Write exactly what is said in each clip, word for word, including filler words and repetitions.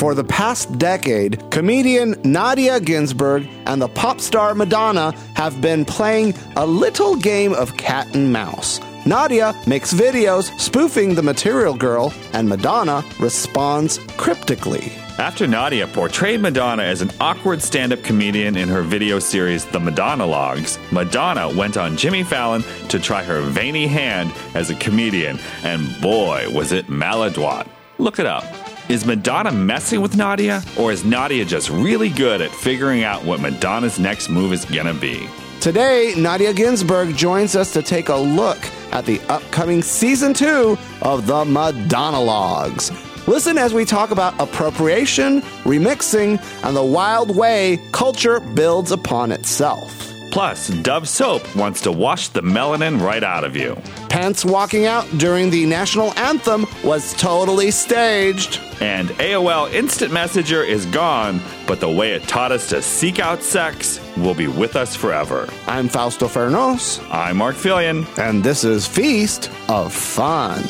For the past decade, comedian Nadia Ginsburg and the pop star Madonna have been playing a little game of cat and mouse. Nadia makes videos spoofing the Material Girl, and Madonna responds cryptically. After Nadia portrayed Madonna as an awkward stand-up comedian in her video series The Madonna Logs, Madonna went on Jimmy Fallon to try her veiny hand as a comedian, and boy, was it maladroit. Look it up. Is Madonna messing with Nadia, or is Nadia just really good at figuring out what Madonna's next move is gonna be? Today, Nadia Ginsburg joins us to take a look at the upcoming season two of The Madonna Logs. Listen as we talk about appropriation, remixing, and the wild way culture builds upon itself. Plus, Dove Soap wants to wash the melanin right out of you. Pence walking out during the national anthem was totally staged. And A O L Instant Messenger is gone, but the way it taught us to seek out sex will be with us forever. I'm Fausto Fernos. I'm Mark Fillion. And this is Feast of Fun.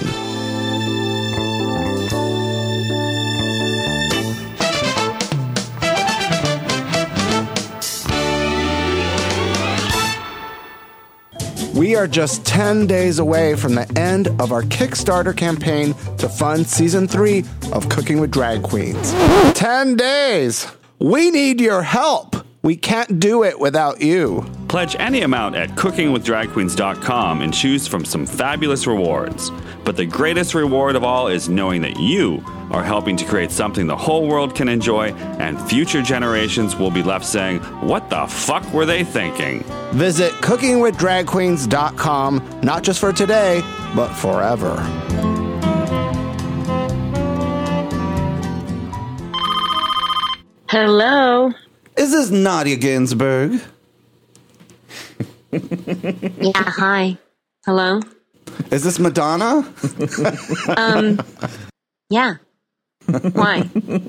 We are just ten days away from the end of our Kickstarter campaign to fund season three of Cooking with Drag Queens. ten days! We need your help! We can't do it without you. Pledge any amount at cooking with drag queens dot com and choose from some fabulous rewards. But the greatest reward of all is knowing that you are helping to create something the whole world can enjoy, and future generations will be left saying, what the fuck were they thinking? Visit cooking with drag queens dot com, not just for today, but forever. Hello. Is this Nadia Ginsburg? Yeah, hi. Hello? Is this Madonna? um, yeah. Why?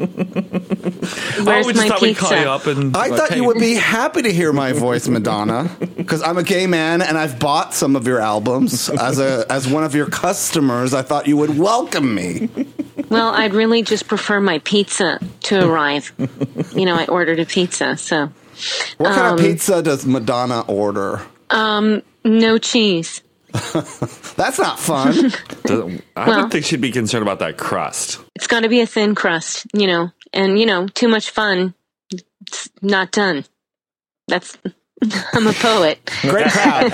Where's oh, we just my thought pizza? we'd call you up and I like, thought hey. you would be happy to hear my voice, Madonna, because I'm a gay man and I've bought some of your albums as a as one of your customers. I thought you would welcome me. Well, I'd really just prefer my pizza to arrive. You know, I ordered a pizza, so. What um, kind of pizza does Madonna order? Um, no cheese. That's not fun. I Well- would think she'd be concerned about that crust. It's got to be a thin crust, you know, and, you know, too much fun. It's not done. That's. I'm a poet. Great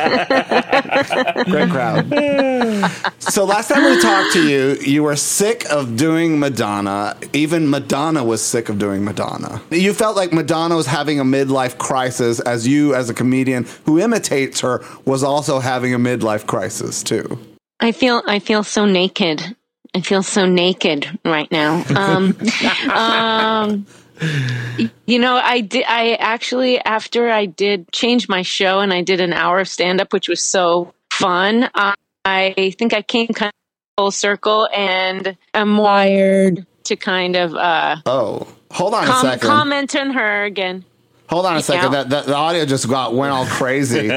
crowd. Great crowd. So last time we talked to you, you were sick of doing Madonna. Even Madonna was sick of doing Madonna. You felt like Madonna was having a midlife crisis, as you, as a comedian who imitates her, was also having a midlife crisis too. I feel I feel so naked. I feel so naked right now. Um, um, you know, I did. I actually, after I did change my show and I did an hour of stand up, which was so fun. Uh, I think I came kind of full circle, and I'm wired to kind of uh, Oh, hold on com- a second. comment on her again. Hold on a second. Yeah. That, that the audio just got went all crazy.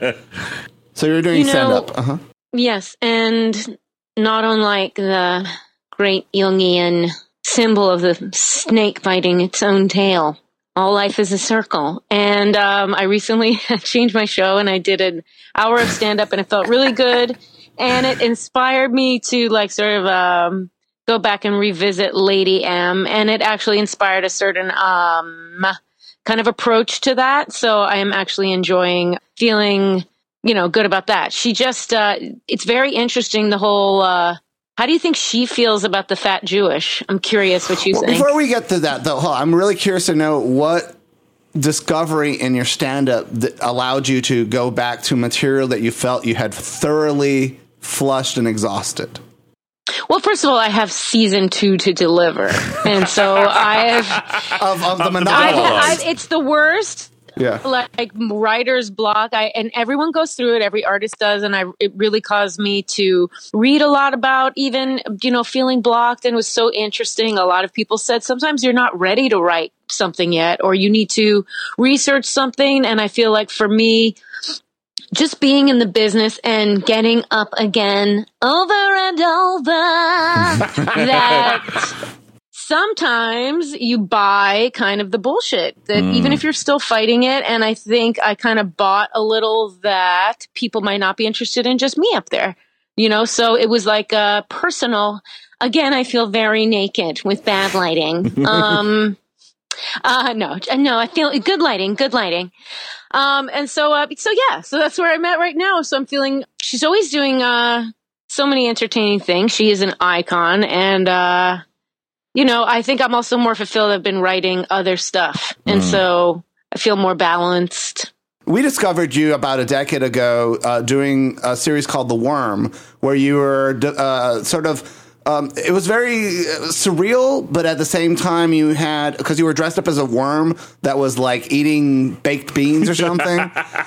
So you're doing You know- stand up. Uh-huh. Yes, and not unlike the great Jungian symbol of the snake biting its own tail. All life is a circle. And um, I recently changed my show and I did an hour of stand-up and it felt really good. And it inspired me to like sort of um, go back and revisit Lady M. And it actually inspired a certain um, kind of approach to that. So I am actually enjoying feeling, you know, good about that. She just, uh, it's very interesting, the whole, uh, how do you think she feels about the fat Jewish? I'm curious what you Well, think. before we get to that, though, I'm really curious to know what discovery in your stand-up that allowed you to go back to material that you felt you had thoroughly flushed and exhausted. Well, first of all, I have season two to deliver. And so I have, Of, of the Of the monopoly. I've, monologues. I've, it's the worst. Yeah. Like writer's block. I and everyone goes through it. Every artist does, and I it really caused me to read a lot about even you know feeling blocked, and it was so interesting. A lot of people said sometimes you're not ready to write something yet, or you need to research something. And I feel like for me, just being in the business and getting up again over and over that sometimes you buy kind of the bullshit that mm. even if you're still fighting it. And I think I kind of bought a little that people might not be interested in just me up there, you know? So it was like a personal, again, I feel very naked with bad lighting. um, uh, no, no, I feel good lighting, good lighting. Um, and so, uh, so yeah, so that's where I'm at right now. So I'm feeling, she's always doing, uh, so many entertaining things. She is an icon. And, uh, you know, I think I'm also more fulfilled. I've been writing other stuff. And mm. so I feel more balanced. We discovered you about a decade ago uh, doing a series called The Worm, where you were uh, sort of, um, it was very surreal, but at the same time you had, because you were dressed up as a worm that was like eating baked beans or something.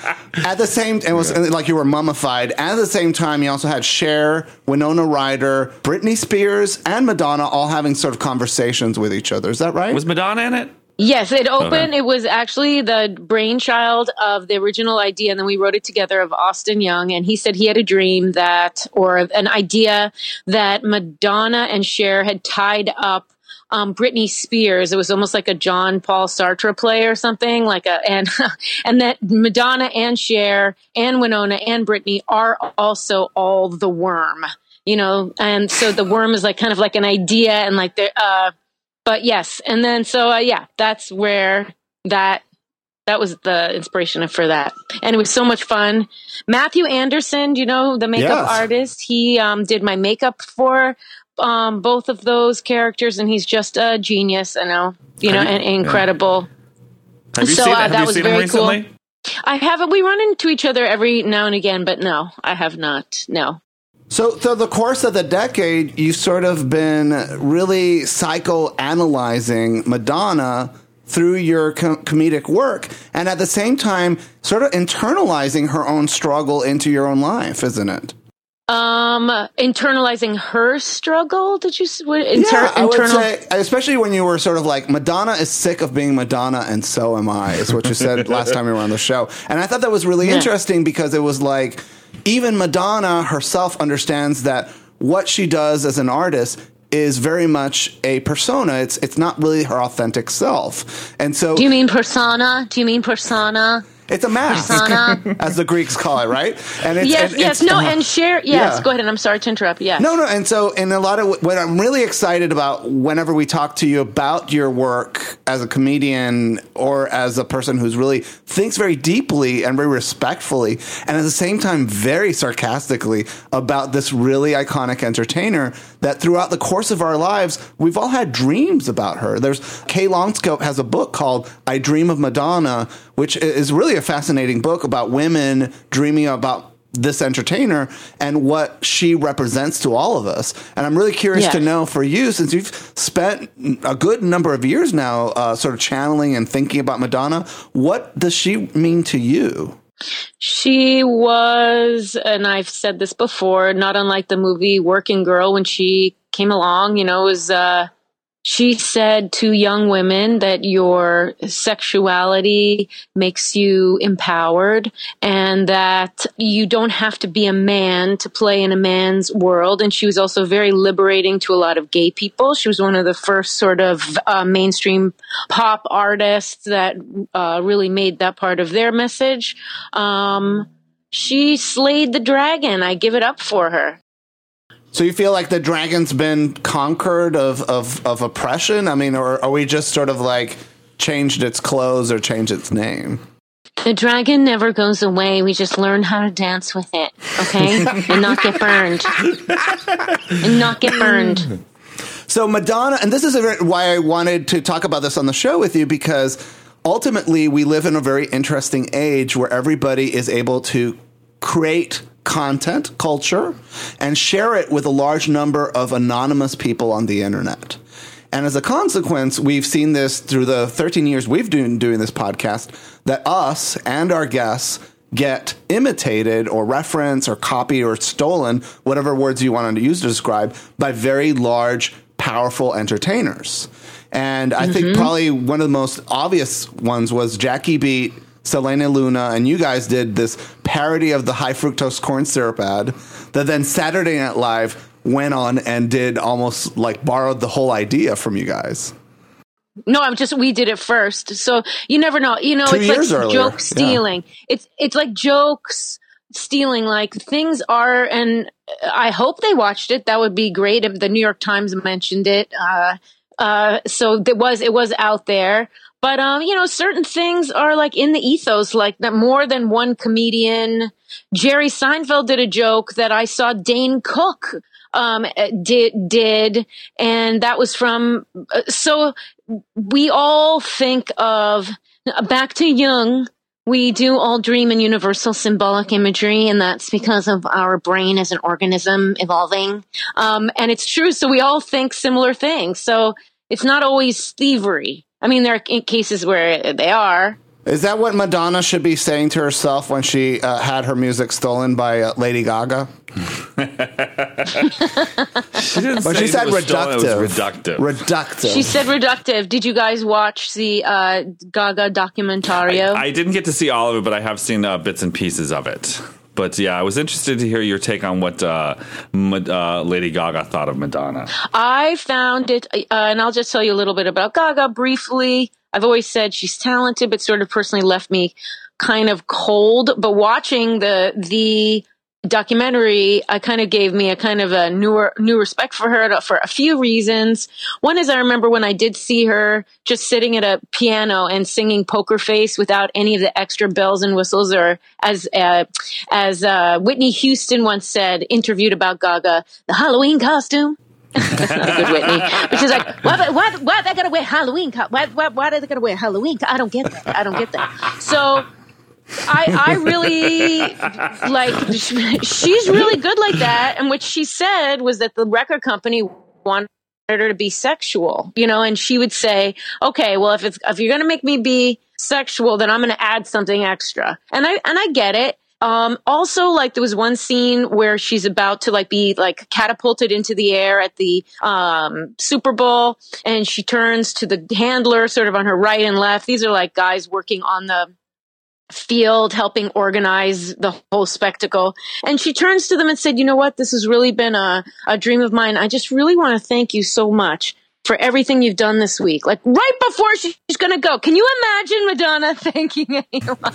At the same, it was yeah. like you were mummified. At the same time, you also had Cher, Winona Ryder, Britney Spears, and Madonna all having sort of conversations with each other. Is that right? Was Madonna in it? Yes, it opened. Okay. It was actually the brainchild of the original idea, and then we wrote it together of Austin Young, and he said he had a dream that, or an idea that Madonna and Cher had tied up um, Britney Spears. It was almost like a John Paul Sartre play or something, like a, and and that Madonna and Cher and Winona and Britney are also all the worm, you know, and so the worm is like kind of like an idea, and like the. Uh, But yes, and then so uh, yeah, that's where that that was the inspiration for that, and it was so much fun. Matthew Anderson, you know, the makeup yes. artist, he um, did my makeup for um, both of those characters, and he's just a genius. I know, you know, and incredible. Have you so seen, uh, have that you was seen very him recently? Cool. I haven't. We run into each other every now and again, but no, I have not. No. So, through the course of the decade, you've sort of been really psychoanalyzing Madonna through your com- comedic work, and at the same time, sort of internalizing her own struggle into your own life, isn't it? Um, internalizing her struggle? Did you? What, inter- yeah, I internal- would say, especially when you were sort of like, Madonna is sick of being Madonna, and so am I, is what you said last time you were on the show. And I thought that was really yeah. interesting because it was like, even Madonna herself understands that what she does as an artist is very much a persona. It's it's not really her authentic self. And so, do you mean persona? Do you mean persona? It's a mask, persona, as the Greeks call it, right? And it's, yes, and yes, it's, no, uh, and share. Yes, yeah. Go ahead. And I'm sorry to interrupt. Yeah, no, no. And so, in a lot of what I'm really excited about, whenever we talk to you about your work as a comedian or as a person who's really thinks very deeply and very respectfully, and at the same time very sarcastically about this really iconic entertainer that throughout the course of our lives we've all had dreams about her. There's Kay Longscope has a book called "I Dream of Madonna," which is really a fascinating book about women dreaming about this entertainer and what she represents to all of us. And I'm really curious yeah. to know for you, since you've spent a good number of years now uh, sort of channeling and thinking about Madonna, what does she mean to you? She was, and I've said this before, not unlike the movie Working Girl when she came along, you know, it was... Uh, She said to young women that your sexuality makes you empowered and that you don't have to be a man to play in a man's world. And she was also very liberating to a lot of gay people. She was one of the first sort of uh, mainstream pop artists that uh, really made that part of their message. Um, she slayed the dragon. I give it up for her. So you feel like the dragon's been conquered of, of, of oppression? I mean, or are we just sort of like changed its clothes or changed its name? The dragon never goes away. We just learn how to dance with it, okay? And not get burned. And not get burned. So Madonna, and this is a, why I wanted to talk about this on the show with you, because ultimately we live in a very interesting age where everybody is able to create content, culture, and share it with a large number of anonymous people on the internet. And as a consequence, we've seen this through the thirteen years we've been doing this podcast, that us and our guests get imitated or referenced or copied or stolen, whatever words you want to use to describe, by very large, powerful entertainers. And I mm-hmm. think probably one of the most obvious ones was Jackie Beat, Selena Luna, and you guys did this parody of the high fructose corn syrup ad that then Saturday Night Live went on and did almost like borrowed the whole idea from you guys. No, I'm just, we did it first. So you never know. You know, Two it's years like earlier. joke stealing. Yeah. It's, it's like jokes stealing, like things are, and I hope they watched it. That would be great if the New York Times mentioned it. Uh, uh, so it was, it was out there. But, um, you know, certain things are like in the ethos, like that more than one comedian. Jerry Seinfeld did a joke that I saw Dane Cook, um, did, did, and that was from, uh, so we all think of, back to Jung, we do all dream in universal symbolic imagery, and that's because of our brain as an organism evolving. Um, and it's true. So we all think similar things. So it's not always thievery. I mean, there are cases where they are. Is that what Madonna should be saying to herself when she uh, had her music stolen by uh, Lady Gaga? She didn't but say she said it was reductive. Stolen, it was reductive. Reductive. She said reductive. Did you guys watch the uh, Gaga documentario? I, I didn't get to see all of it, but I have seen uh, bits and pieces of it. But yeah, I was interested to hear your take on what uh, uh, Lady Gaga thought of Madonna. I found it, uh, and I'll just tell you a little bit about Gaga briefly. I've always said she's talented, but sort of personally left me kind of cold. But watching the the documentary, I kind of gave me a kind of a newer new respect for her for a few reasons. One is I remember when I did see her just sitting at a piano and singing Poker Face without any of the extra bells and whistles, or as uh, as uh, Whitney Houston once said, interviewed about Gaga, the Halloween costume. That's not a good Whitney. But she's like, why, why, why are they going to wear Halloween? Co- why, why, why are they going to wear Halloween? Co- I don't get that. I don't get that. So I, I really like, she's really good like that. And what she said was that the record company wanted her to be sexual, you know, and she would say, okay, well, if it's, if you're going to make me be sexual, then I'm going to add something extra. And I, and I get it. Um, also, like, there was one scene where she's about to, like, be, like, catapulted into the air at the, um, Super Bowl, and she turns to the handler sort of on her right and left. These are, like, guys working on the field, helping organize the whole spectacle. And she turns to them and said, you know what? This has really been a, a dream of mine. I just really want to thank you so much for everything you've done this week. Like right before she's going to go. Can you imagine Madonna thanking anyone?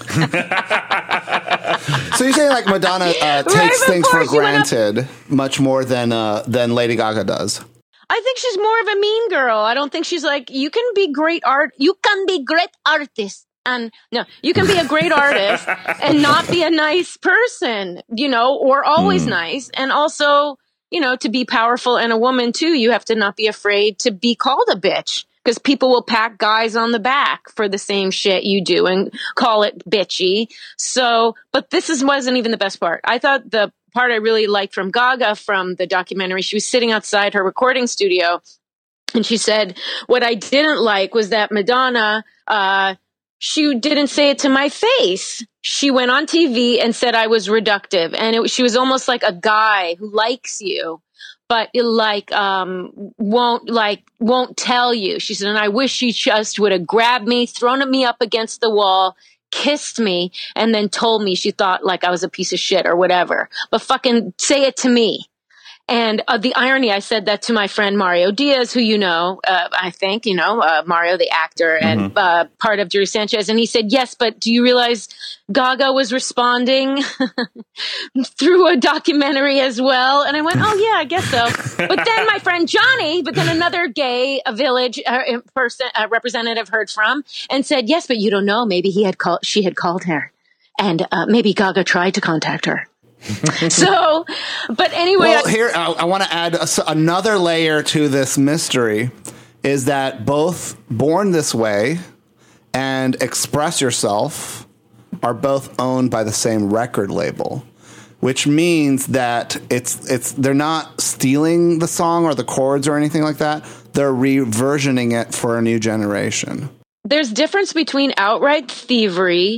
So you're saying like Madonna uh, takes right things for she granted much more than uh, than Lady Gaga does? I think she's more of a mean girl. I don't think she's like, you can be great art. You can be great artist. And no, you can be a great artist and not be a nice person, you know, or always mm. nice. And also, you know, to be powerful and a woman too, you have to not be afraid to be called a bitch, because people will pat guys on the back for the same shit you do and call it bitchy. So, but this is, wasn't even the best part. I thought the part I really liked from Gaga from the documentary, she was sitting outside her recording studio and she said, what I didn't like was that Madonna, uh, she didn't say it to my face. She went on T V and said I was reductive. And it, she was almost like a guy who likes you, but it like, um, won't like, won't tell you. She said, and I wish she just would have grabbed me, thrown me up against the wall, kissed me, and then told me she thought like I was a piece of shit or whatever. But fucking say it to me. And uh, the irony, I said that to my friend Mario Diaz, who you know, uh, I think, you know, uh, Mario, the actor and mm-hmm. uh, part of Jerry Sanchez. And he said, yes, but do you realize Gaga was responding through a documentary as well? And I went, oh, yeah, I guess so. But then my friend Johnny, but then another gay a village uh, person, uh, representative heard from and said, yes, but you don't know. Maybe he had called, she had called her. And uh, maybe Gaga tried to contact her. So, but anyway. Well, here, I, I want to add a, another layer to this mystery is that both Born This Way and Express Yourself are both owned by the same record label, which means that it's, it's, they're not stealing the song or the chords or anything like that. They're reversioning it for a new generation. There's difference between outright thievery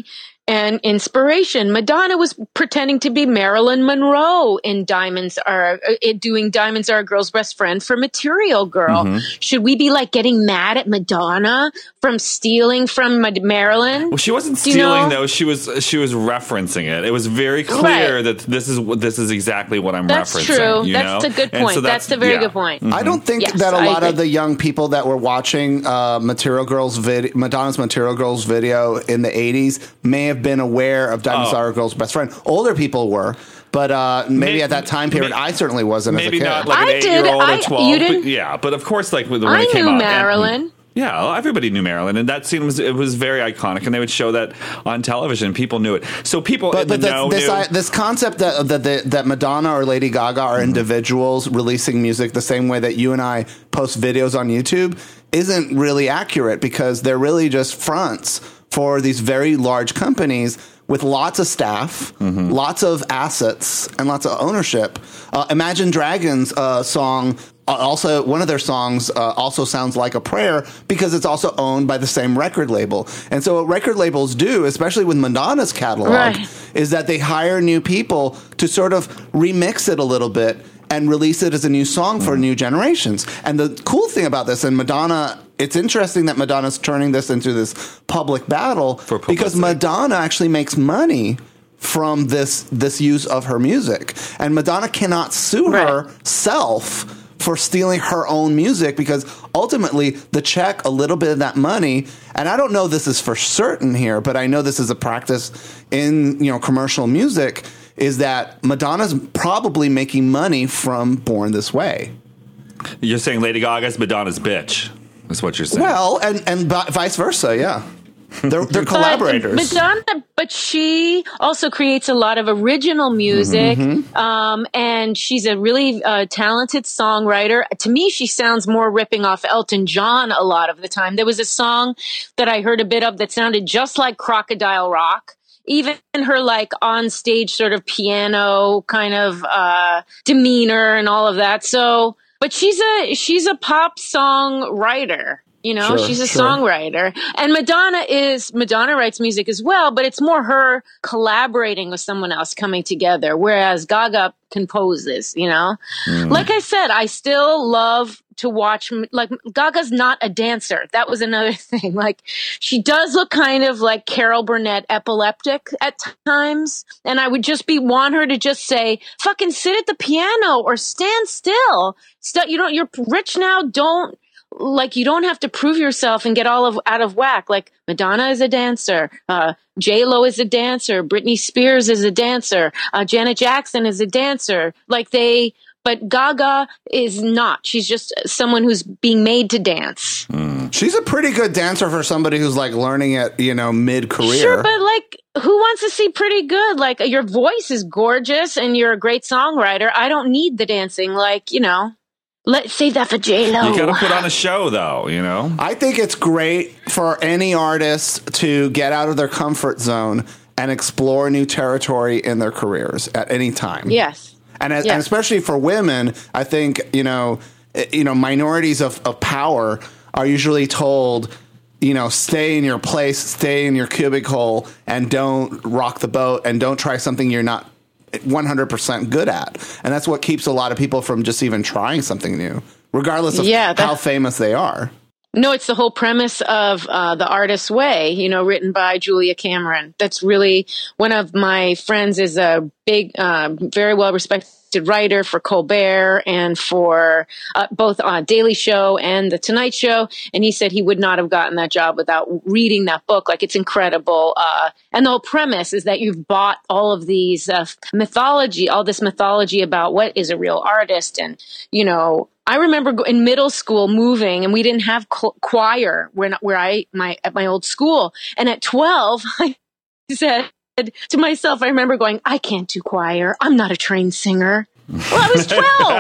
and inspiration. Madonna was pretending to be Marilyn Monroe in Diamonds Are uh, doing Diamonds Are a Girl's Best Friend for Material Girl. Mm-hmm. Should we be like getting mad at Madonna from stealing from Ma- Marilyn? Well, she wasn't stealing, you know? though. She was she was referencing it. It was very clear right. that this is this is exactly what I'm that's referencing. That's true. You that's know? a good point. So that's, that's a very yeah. good point. Mm-hmm. I don't think yes, that a lot of the young people that were watching uh, Material Girls vid- Madonna's Material Girls video in the eighties may have been aware of Diamonds oh. Are a Girl's Best Friend. Older people were. But uh, maybe, maybe at that time period, maybe, I certainly wasn't maybe as a kid. not like an eight-year-old or twelve. But yeah, but of course, like when I it came knew out, Marilyn. And, yeah, everybody knew Marilyn, and that scene was it was very iconic, and they would show that on television. People knew it, so people but, in but the this, know this, knew. I, this concept that that that Madonna or Lady Gaga are mm-hmm. individuals releasing music the same way that you and I post videos on YouTube isn't really accurate because they're really just fronts for these very large companies with lots of staff, mm-hmm. lots of assets, and lots of ownership. Uh, Imagine Dragons uh, song, uh, also one of their songs uh, also sounds like a prayer because it's also owned by the same record label. And so what record labels do, especially with Madonna's catalog, right. is that they hire new people to sort of remix it a little bit and release it as a new song for mm. new generations. And the cool thing about this, and Madonna, it's interesting that Madonna's turning this into this public battle for because Madonna actually makes money from this this use of her music. And Madonna cannot sue right. herself for stealing her own music because ultimately the check, a little bit of that money, and I don't know this is for certain here, but I know this is a practice in, you know, commercial music, is that Madonna's probably making money from Born This Way. You're saying Lady Gaga's Madonna's bitch. That's what you're saying. Well, and, and vice versa, yeah. They're, they're collaborators. But Madonna, but she also creates a lot of original music, mm-hmm. um, and she's a really uh, talented songwriter. To me, she sounds more ripping off Elton John a lot of the time. There was a song that I heard a bit of that sounded just like Crocodile Rock. Even her like on stage sort of piano kind of uh, demeanor and all of that. So, but she's a she's a pop song writer. You know, sure, she's a sure. songwriter. And Madonna is, Madonna writes music as well, but it's more her collaborating with someone else coming together, whereas Gaga composes, you know? Mm. Like I said, I still love to watch, like, Gaga's not a dancer. That was another thing. Like, she does look kind of like Carol Burnett epileptic at times. And I would just be, want her to just say, fucking sit at the piano or stand still. St- you know, you're rich now, don't, like, you don't have to prove yourself and get all of out of whack. Like, Madonna is a dancer. Uh, J-Lo is a dancer. Britney Spears is a dancer. Uh, Janet Jackson is a dancer. Like, they, but Gaga is not. She's just someone who's being made to dance. Mm. She's a pretty good dancer for somebody who's, like, learning it, you know, mid-career. Sure, but, like, who wants to see pretty good? Like, your voice is gorgeous and you're a great songwriter. I don't need the dancing. Like, you know. Let's save that for J-Lo. You got to put on a show, though, you know? I think it's great for any artist to get out of their comfort zone and explore new territory in their careers at any time. Yes. And, as, yes. and especially for women, I think, you know, you know, minorities of, of power are usually told, you know, stay in your place, stay in your cubicle, and don't rock the boat, and don't try something you're not one hundred percent good at. And that's what keeps a lot of people from just even trying something new, regardless of yeah, how famous they are. No, it's the whole premise of uh, The Artist's Way, you know, written by Julia Cameron. That's really, one of my friends is a big, uh, very well-respected writer for Colbert and for uh, both uh, Daily Show and The Tonight Show. And he said he would not have gotten that job without reading that book. Like, it's incredible. Uh, and the whole premise is that you've bought all of these uh, mythology, all this mythology about what is a real artist. And, you know, I remember in middle school moving, and we didn't have choir when, where I, my, at my old school. And at twelve, I said to myself, I remember going, I can't do choir. I'm not a trained singer. Well, I was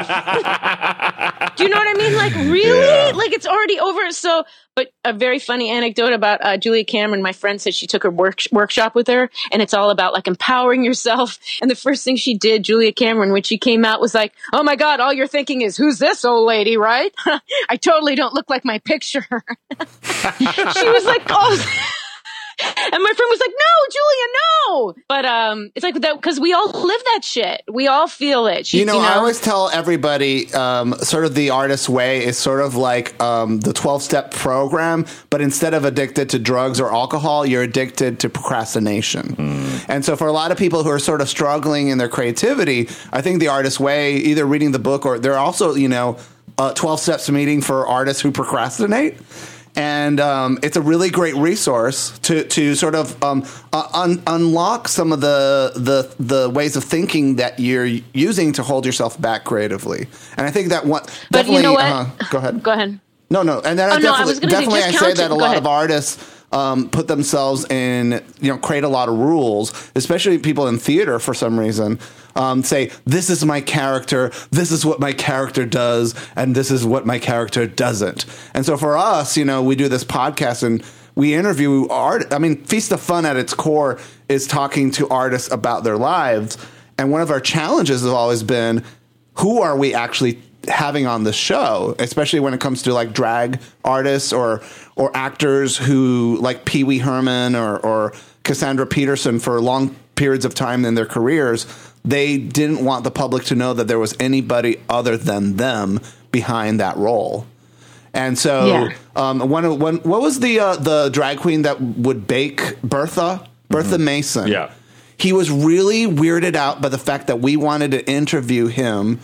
twelve. Do you know what I mean? Like, really? Yeah. Like, it's already over. So, but a very funny anecdote about uh, Julia Cameron. My friend said she took her work- workshop with her, and it's all about, like, empowering yourself. And the first thing she did, Julia Cameron, when she came out, was like, oh, my God, all you're thinking is, who's this old lady, right? I totally don't look like my picture. She was like, oh... And my friend was like, no, Julia, no. But um, it's like that because we all live that shit. We all feel it. She, You know, you know, I always tell everybody um, sort of the artist's way is sort of like um, the twelve-step program, but instead of addicted to drugs or alcohol, you're addicted to procrastination. Mm. And so for a lot of people who are sort of struggling in their creativity, I think the artist's way, either reading the book or they're also, you know, uh, twelve steps meeting for artists who procrastinate. And um, it's a really great resource to to sort of um, uh, un- unlock some of the, the the ways of thinking that you're using to hold yourself back creatively. And I think that one but definitely. You know what? Uh, go ahead. Go ahead. No, no, and then oh, I definitely, no, I was definitely say, I just say that it. a Go lot ahead. of artists um, put themselves in, you know, create a lot of rules, especially people in theater for some reason. Um, say, this is my character, this is what my character does, and this is what my character doesn't. And so for us, you know, we do this podcast and we interview art. I mean, Feast of Fun at its core is talking to artists about their lives. And one of our challenges has always been, who are we actually having on the show, especially when it comes to like drag artists or or actors who like Pee Wee Herman or, or Cassandra Peterson for long periods of time in their careers. They didn't want the public to know that there was anybody other than them behind that role. And so yeah. um, one, one, what was the uh, the drag queen that would bake Bertha? Bertha mm-hmm. Mason. Yeah. He was really weirded out by the fact that we wanted to interview him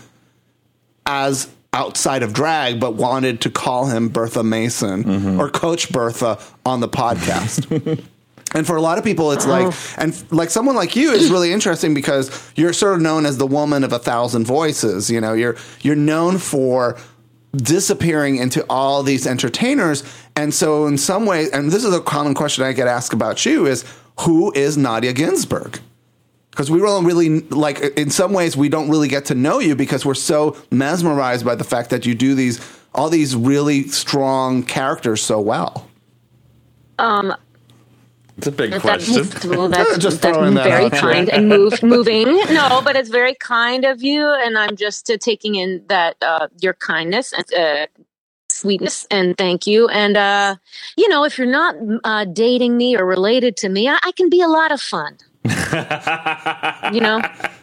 as outside of drag, but wanted to call him Bertha Mason mm-hmm. or Coach Bertha on the podcast. And for a lot of people, it's like, and like someone like you is really interesting because you're sort of known as the woman of a thousand voices. You know, you're you're known for disappearing into all these entertainers. And so in some ways, and this is a common question I get asked about you is, who is Nadia Ginsburg? Because we don't really, like, in some ways, we don't really get to know you because we're so mesmerized by the fact that you do these, all these really strong characters so well. Um, It's a big that, question. That's, well, that's, Just that's throwing that very out kind there. and move, moving. No, but it's very kind of you. And I'm just uh, taking in that uh, your kindness and uh, sweetness and thank you. And, uh, you know, if you're not uh, dating me or related to me, I, I can be a lot of fun. You know?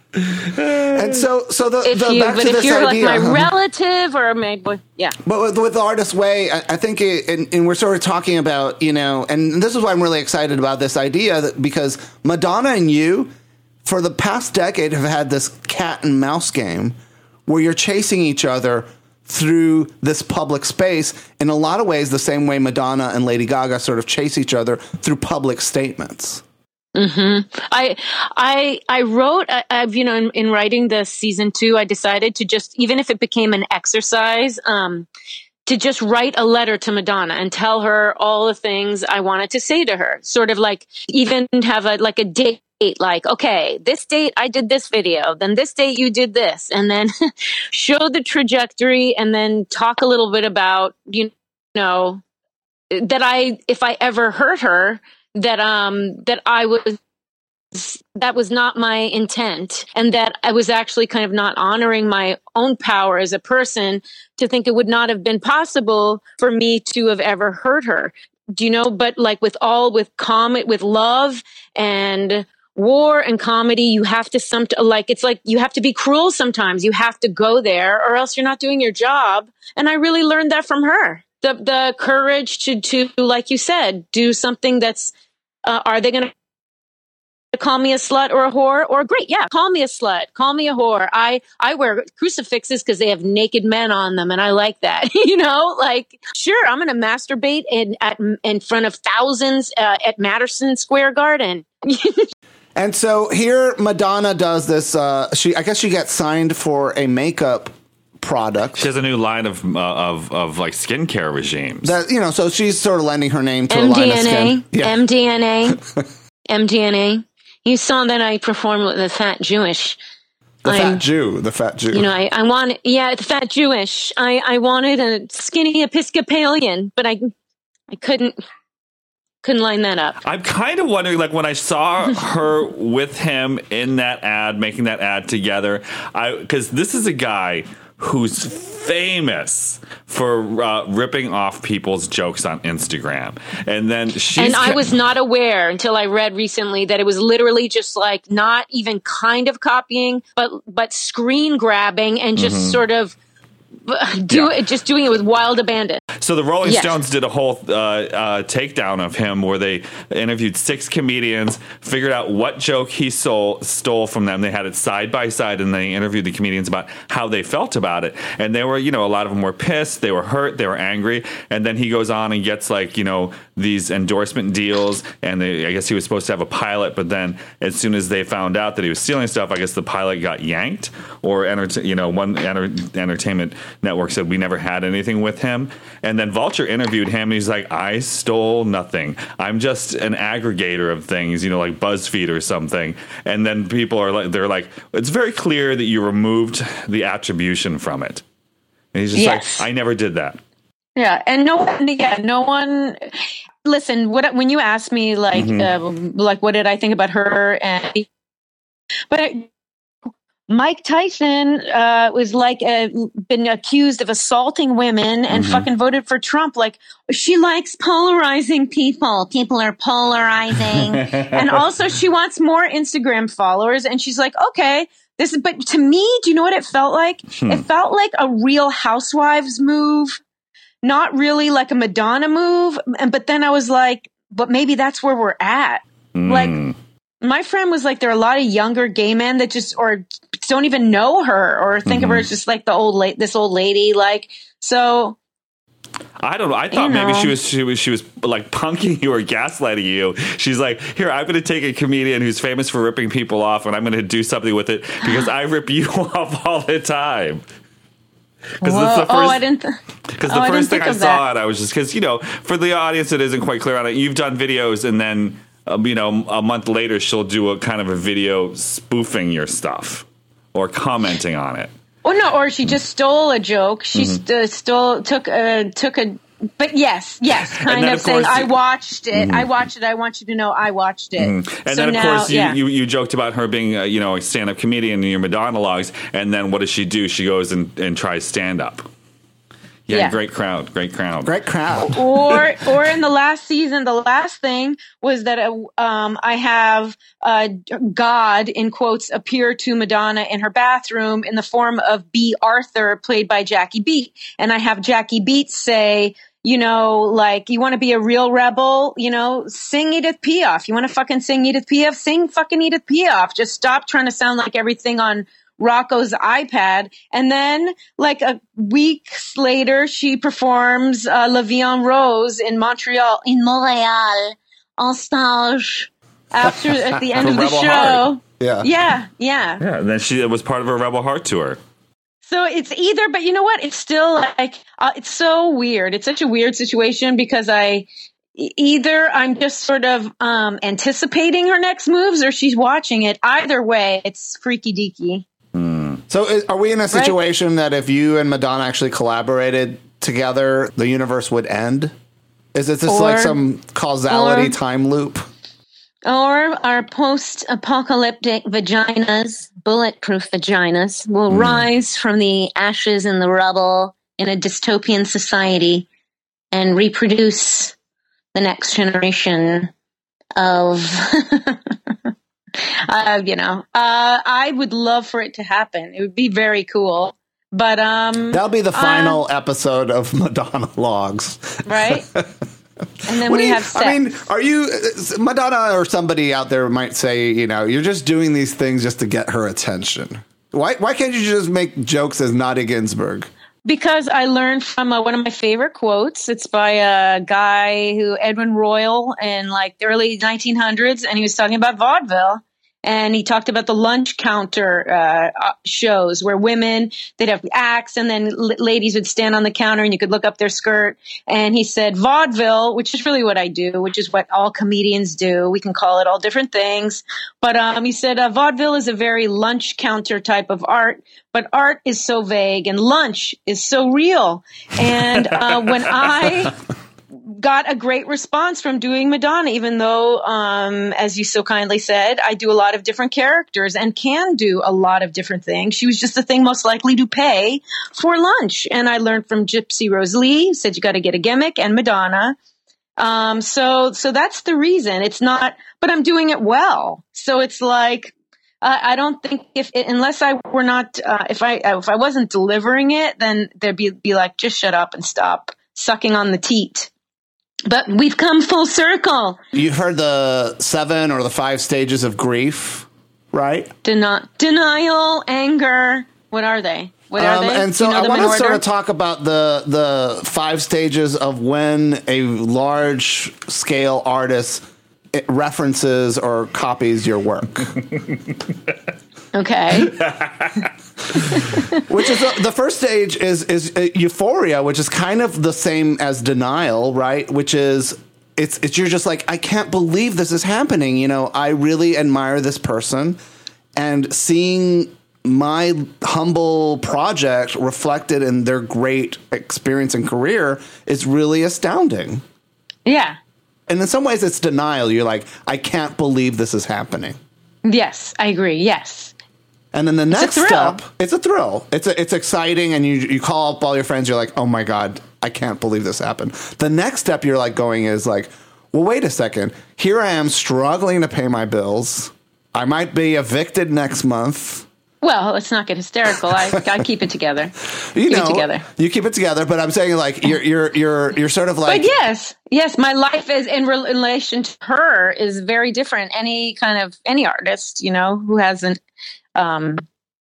And so, so the, If the you, back but to if this you're idea, like my huh? relative or my boy, yeah. But with, with the Artist's Way, I, I think, it, and, and we're sort of talking about, you know, and this is why I'm really excited about this idea, that because Madonna and you, for the past decade, have had this cat and mouse game where you're chasing each other through this public space in a lot of ways the same way Madonna and Lady Gaga sort of chase each other through public statements. Mm-hmm. I, I, I wrote, I, I've, you know, in, in writing the season two, I decided to just, even if it became an exercise, um, to just write a letter to Madonna and tell her all the things I wanted to say to her. Sort of like even have a, like a date, like, okay, this date I did this video, then this date you did this, and then show the trajectory and then talk a little bit about, you know, that I, if I ever hurt her, that um that I was that was not my intent, and that I was actually kind of not honoring my own power as a person to think it would not have been possible for me to have ever hurt her. Do you know? But like with all with com with love and war and comedy, you have to some like it's like you have to be cruel sometimes. You have to go there, or else you're not doing your job. And I really learned that from her. The the courage to, to, like you said, do something that's, uh, are they going to call me a slut or a whore? Or great, yeah, call me a slut, call me a whore. I, I wear crucifixes because they have naked men on them, and I like that. You know, like, sure, I'm going to masturbate in, at, in front of thousands uh, at Madison Square Garden. And so here Madonna does this, uh, she I guess she gets signed for a makeup product. She has a new line of uh, of of like skincare regimes. That, you know, so she's sort of lending her name to M D N A, a line of skin. Yeah. M D N A, M D N A. You saw that I performed with the Fat Jewish. The I'm, fat Jew, the fat Jew. You know, I, I wanted, yeah, the Fat Jewish. I, I wanted a skinny Episcopalian, but I I couldn't couldn't line that up. I'm kind of wondering, like, when I saw her with him in that ad, making that ad together, I because this is a guy who's famous for uh, ripping off people's jokes on Instagram. And then she And I was not aware until I read recently that it was literally just like not even kind of copying, but but screen grabbing and just mm-hmm. sort of do yeah. it, just doing it with wild abandon. So the Rolling yes. Stones did a whole uh, uh, takedown of him where they interviewed six comedians, figured out what joke he stole, stole from them. They had it side by side, and they interviewed the comedians about how they felt about it. And they were, you know, a lot of them were pissed, they were hurt, they were angry. And then he goes on and gets like, you know, these endorsement deals. And they, I guess he was supposed to have a pilot, but then as soon as they found out that he was stealing stuff, I guess the pilot got yanked. Or, enter- you know, one enter- entertainment network said we never had anything with him. And then Vulture interviewed him, and he's like, I stole nothing. I'm just an aggregator of things, you know, like BuzzFeed or something. And then people are like, they're like, it's very clear that you removed the attribution from it. And he's just yes. like, I never did that. Yeah. And no one, yeah, no one, listen, what, when you asked me, like, mm-hmm. uh, like, what did I think about her? And, but I, Mike Tyson uh, was like uh, been accused of assaulting women and mm-hmm. fucking voted for Trump. Like, she likes polarizing people. People are polarizing. And also she wants more Instagram followers. And she's like, okay, this is, but to me, do you know what it felt like? Hmm. It felt like a Real Housewives move, not really like a Madonna move. And, but then I was like, but maybe that's where we're at. Mm. Like, my friend was like, there are a lot of younger gay men that just, or don't even know her or think mm-hmm. of her as just like the old late, this old lady. Like, so. I don't know. I thought you know. maybe she was, she was, she was like punking you or gaslighting you. She's like, here, I'm going to take a comedian who's famous for ripping people off and I'm going to do something with it because I rip you off all the time. Because the first, oh, I didn't. Th- Because the oh, first I thing I saw that. it, I was just, because, you know, for the audience that isn't quite clear on it, you've done videos and then, Um, you know, a month later, she'll do a kind of a video spoofing your stuff or commenting on it. Oh no, or she just stole a joke. She mm-hmm. st- stole, took a, took a, but yes, yes, kind of, of saying, I watched it, mm-hmm. I watched it, I want you to know I watched it. Mm-hmm. And so then, of now, course, you, yeah. you, you joked about her being, a, you know, a stand-up comedian in your Madonna logs, and then what does she do? She goes and, and tries stand-up. Yeah, yeah, great crowd, great crowd, great crowd. or, or in the last season, the last thing was that uh, um, I have uh, God in quotes appear to Madonna in her bathroom in the form of B. Arthur, played by Jackie Beat, and I have Jackie Beat say, you know, like, you want to be a real rebel, you know, sing Edith Piaf. You want to fucking sing Edith Piaf? Sing fucking Edith Piaf. Just stop trying to sound like everything on Rocco's iPad. And then like a weeks later, she performs uh, La Vie en Rose in Montreal, in Montreal, en stage after, at the end of the Rebel show. Heart. Yeah. Yeah. Yeah. Yeah. And then she, it was part of her Rebel Heart tour. So it's either, but you know what? It's still like, uh, it's so weird. It's such a weird situation because I, either I'm just sort of um, anticipating her next moves or she's watching it. Either way, it's freaky deaky. Mm. So is, are we in a situation right? that if you and Madonna actually collaborated together, the universe would end? Is it just or, like some causality or, time loop? Or our post-apocalyptic vaginas, bulletproof vaginas, will mm. rise from the ashes and the rubble in a dystopian society and reproduce the next generation of... Uh, you know, uh, I would love for it to happen. It would be very cool. But um, that'll be the final uh, episode of Madonna Logs, right? And then what we you, have sex. I mean, are you Madonna or somebody out there might say, you know, you're just doing these things just to get her attention. Why? Why can't you just make jokes as Nadia Ginsburg? Because I learned from uh, one of my favorite quotes. It's by a guy who, Edwin Royal, in like the early nineteen hundreds, and he was talking about vaudeville. And he talked about the lunch counter uh, shows where women, they'd have acts and then l- ladies would stand on the counter and you could look up their skirt. And he said vaudeville, which is really what I do, which is what all comedians do. We can call it all different things. But um, he said uh, vaudeville is a very lunch counter type of art. But art is so vague and lunch is so real. And uh, when I got a great response from doing Madonna, even though, um, as you so kindly said, I do a lot of different characters and can do a lot of different things. She was just the thing most likely to pay for lunch. And I learned from Gypsy Rose Lee, said you got to get a gimmick, and Madonna. Um, so, so that's the reason. It's not, but I'm doing it well. So it's like, uh, I don't think if, unless I were not, uh, if I, if I wasn't delivering it, then there'd be, be like, just shut up and stop sucking on the teat. But we've come full circle. You heard the seven or the five stages of grief, right? Den- denial, anger. What are they? What are um, they? And so you know I want to order? sort of talk about the the five stages of when a large scale artist it references or copies your work. Okay. Which is the, the first stage is is uh, euphoria, which is kind of the same as denial, right? Which is it's it's you're just like, I can't believe this is happening. You know, I really admire this person, and seeing my humble project reflected in their great experience and career is really astounding. Yeah. And in some ways it's denial. You're like, I can't believe this is happening. Yes, I agree. Yes. And then the next a step, it's a thrill. It's a, it's exciting, and you you call up all your friends. You're like, oh my God, I can't believe this happened. The next step you're like going is like, well, wait a second. Here I am struggling to pay my bills. I might be evicted next month. Well, let's not get hysterical. I, I keep it together. You keep know, it together. You keep it together, but I'm saying like you're you're you're you're sort of like. But yes, yes, my life is in relation to her is very different. Any kind of any artist, you know, who hasn't. Um,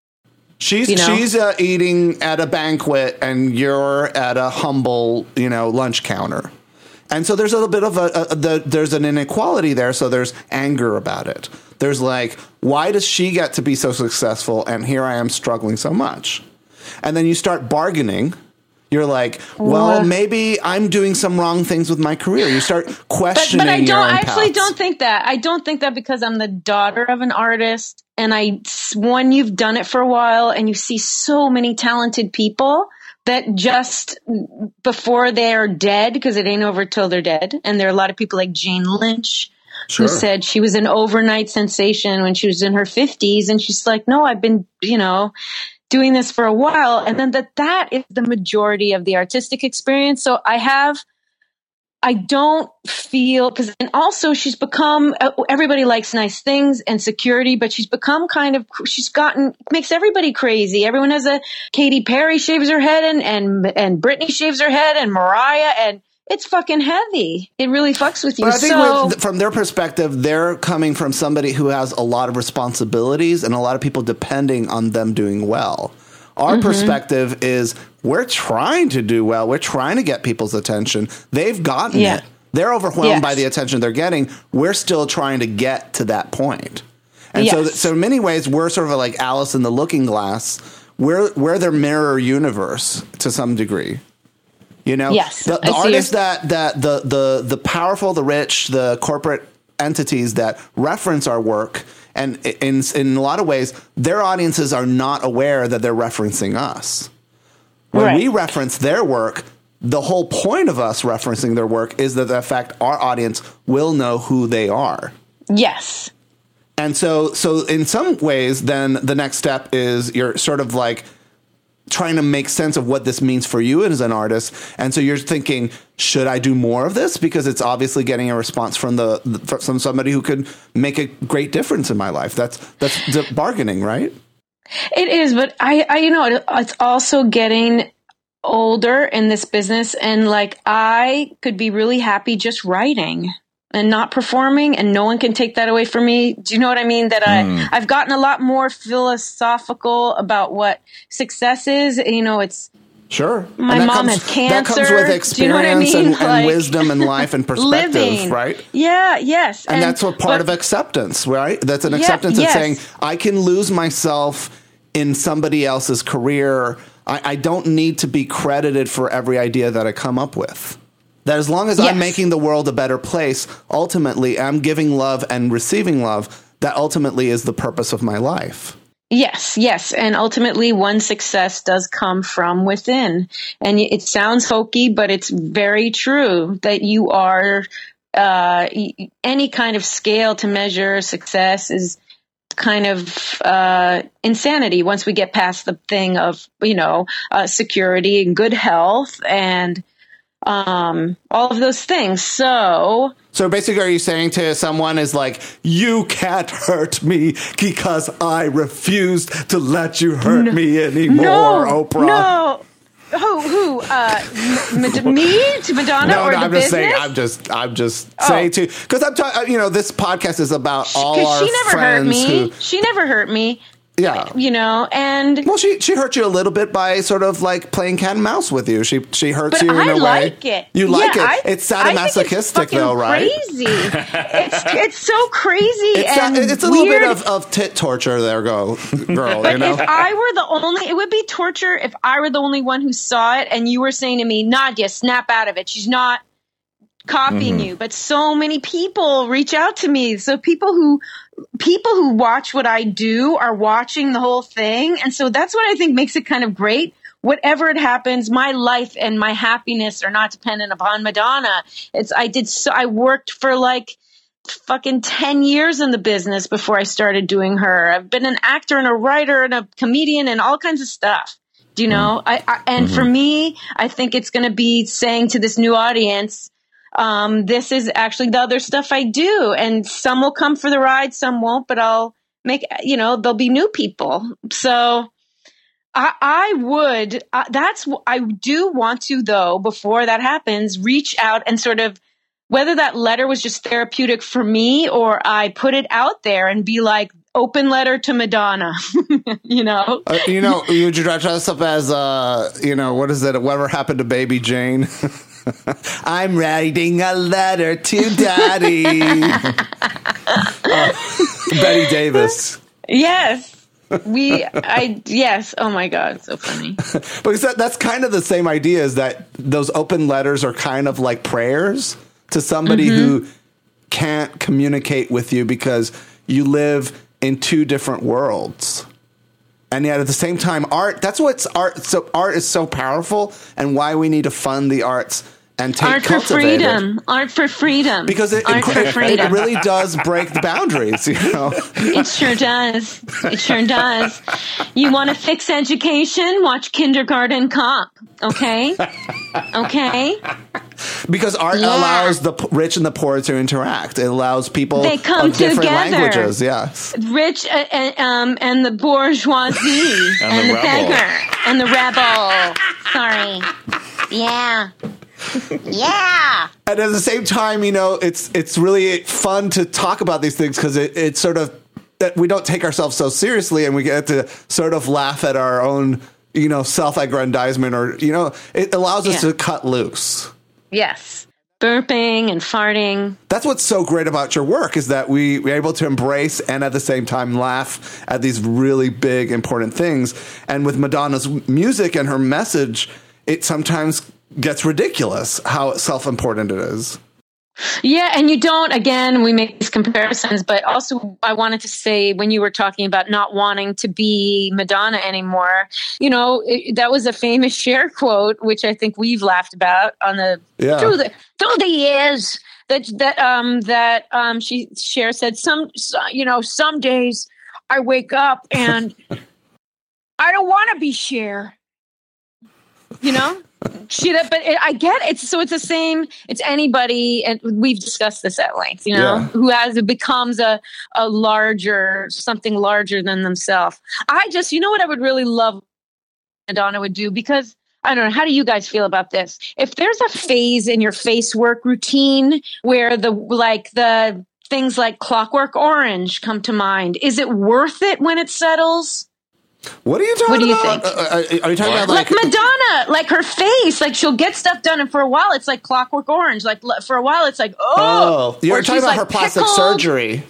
she's you know. she's uh, eating at a banquet, and you're at a humble, you know, lunch counter. And so there's a little bit of a, a the, there's an inequality there. So there's anger about it. There's like, why does she get to be so successful and here I am struggling so much? And then you start bargaining. You're like, well, maybe I'm doing some wrong things with my career. You start questioning but, but I your don't. own I actually paths. don't think that. I don't think that because I'm the daughter of an artist, and I when you've done it for a while and you see so many talented people that just before they're dead, because it ain't over till they're dead. And there are a lot of people like Jane Lynch, Sure. who said she was an overnight sensation when she was in her fifties. And she's like, no, I've been, you know, doing this for a while. And then that that is the majority of the artistic experience. So I have, I don't feel, because, and also she's become, everybody likes nice things and security, but she's become kind of, she's gotten, makes everybody crazy. Everyone has a, Katy Perry shaves her head and, and, and Britney shaves her head and Mariah, and it's fucking heavy. It really fucks with you. But I think so, with, from their perspective, they're coming from somebody who has a lot of responsibilities and a lot of people depending on them doing well. Our mm-hmm. perspective is we're trying to do well. We're trying to get people's attention. They've gotten yeah. it. They're overwhelmed yes. by the attention they're getting. We're still trying to get to that point. And yes. so, so in many ways, we're sort of like Alice in the Looking Glass. We're, we're their mirror universe to some degree. You know, yes, the, the artists that, that the, the, the powerful, the rich, the corporate entities that reference our work, and in, in a lot of ways, their audiences are not aware that they're referencing us. When right. we reference their work, the whole point of us referencing their work is that, in fact, our audience will know who they are. Yes. And so, so in some ways, then the next step is you're sort of like trying to make sense of what this means for you as an artist. And so you're thinking, should I do more of this? Because it's obviously getting a response from the from somebody who could make a great difference in my life. That's that's the bargaining, right? It is, but I, I you know, it's also getting older in this business, and like I could be really happy just writing and not performing, and no one can take that away from me. Do you know what I mean? That I, mm. I've gotten a lot more philosophical about what success is. You know, it's sure. My mom comes, has cancer. That comes with experience Do you know what I mean? and, like, and wisdom and life and perspective, living. Right? Yeah, yes. And, and that's what part but, of acceptance, right? That's an acceptance yeah, of yes. saying, I can lose myself in somebody else's career. I, I don't need to be credited for every idea that I come up with. That as long as yes. I'm making the world a better place, ultimately I'm giving love and receiving love. That ultimately is the purpose of my life. Yes, yes. And ultimately, one success does come from within. And it sounds hokey, but it's very true that you are, uh, any kind of scale to measure success is kind of uh, insanity once we get past the thing of, you know, uh, security and good health and um, all of those things. So, so basically, are you saying to someone is like, you can't hurt me because I refused to let you hurt no, me anymore, no, Oprah? No, who, who, uh, m- m- me to Madonna no, or no, the I'm business? just saying, I'm just, I'm just oh. saying to, because I'm talking, you know, this podcast is about all our she never friends hurt me. who, she never hurt me. Yeah. You know, and well, she she hurt you a little bit by sort of like playing cat and mouse with you. She she hurts but you in I a way. I like it. You like yeah, it. I, it's sadomasochistic, it's though, right? Crazy. it's it's so crazy it's and a, it's a weird. little bit of, of tit torture there, go girl. But you know? if I were the only, it would be torture if I were the only one who saw it, and you were saying to me, Nadia, snap out of it. She's not copying mm-hmm. you. But so many people reach out to me. So people who. People who watch what I do are watching the whole thing. And so that's what I think makes it kind of great. Whatever it happens, my life and my happiness are not dependent upon Madonna. It's, I did, so I worked for like fucking ten years in the business before I started doing her. I've been an actor and a writer and a comedian and all kinds of stuff. Do you know? Mm-hmm. I, I, and mm-hmm. for me, I think it's going to be saying to this new audience, Um, this is actually the other stuff I do, and some will come for the ride, some won't, but I'll make, you know, there'll be new people. So I, I would, uh, that's, I do want to, though, before that happens, reach out and sort of, whether that letter was just therapeutic for me or I put it out there and be like, open letter to Madonna, you know? Uh, you know, you dress up as, uh, you know, what is it? Whatever happened to Baby Jane? I'm writing a letter to Daddy. uh, Betty Davis. Yes. We, I, yes. Oh my God. So funny. Because that, that's kind of the same idea, is that those open letters are kind of like prayers to somebody mm-hmm. who can't communicate with you because you live in two different worlds. And yet at the same time, art, that's what's art. So art is so powerful, and why we need to fund the arts and take art for freedom. Art for freedom. Because it, art it, for it, freedom. it really does break the boundaries, you know. It sure does. It sure does. You want to fix education? Watch Kindergarten Cop. Okay. Okay. Because art yeah. allows the rich and the poor to interact. It allows people they come of different together. languages. Yes, rich uh, uh, um, and the bourgeoisie and, and the, the beggar and the rebel. Sorry. Yeah. Yeah. And at the same time, you know, it's it's really fun to talk about these things because it, it's sort of that we don't take ourselves so seriously, and we get to sort of laugh at our own, you know, self-aggrandizement, or, you know, it allows us yeah. to cut loose. Yes. Burping and farting. That's what's so great about your work, is that we, we're able to embrace and at the same time laugh at these really big, important things. And with Madonna's music and her message, it sometimes gets ridiculous how self-important it is. Yeah, and you don't, again, we make these comparisons, but also I wanted to say, when you were talking about not wanting to be Madonna anymore, you know, it, that was a famous Cher quote, which I think we've laughed about on the yeah. through the through the years. That that um that um she Cher said, some you know some days I wake up and I don't want to be Cher, you know. She, but it, I get it. So it's the same. It's anybody, and we've discussed this at length. You know, yeah. who has it becomes a a larger something larger than themselves. I just, you know, what I would really love Madonna would do, because I don't know. How do you guys feel about this? If there's a phase in your face work routine where the like the things like Clockwork Orange come to mind, is it worth it when it settles? What are you talking what do you about? think? Uh, are, are you talking what? about like, like Madonna, like her face, like she'll get stuff done, and for a while it's like Clockwork Orange. Like for a while it's like oh, oh you're talking about like her plastic pickled. surgery.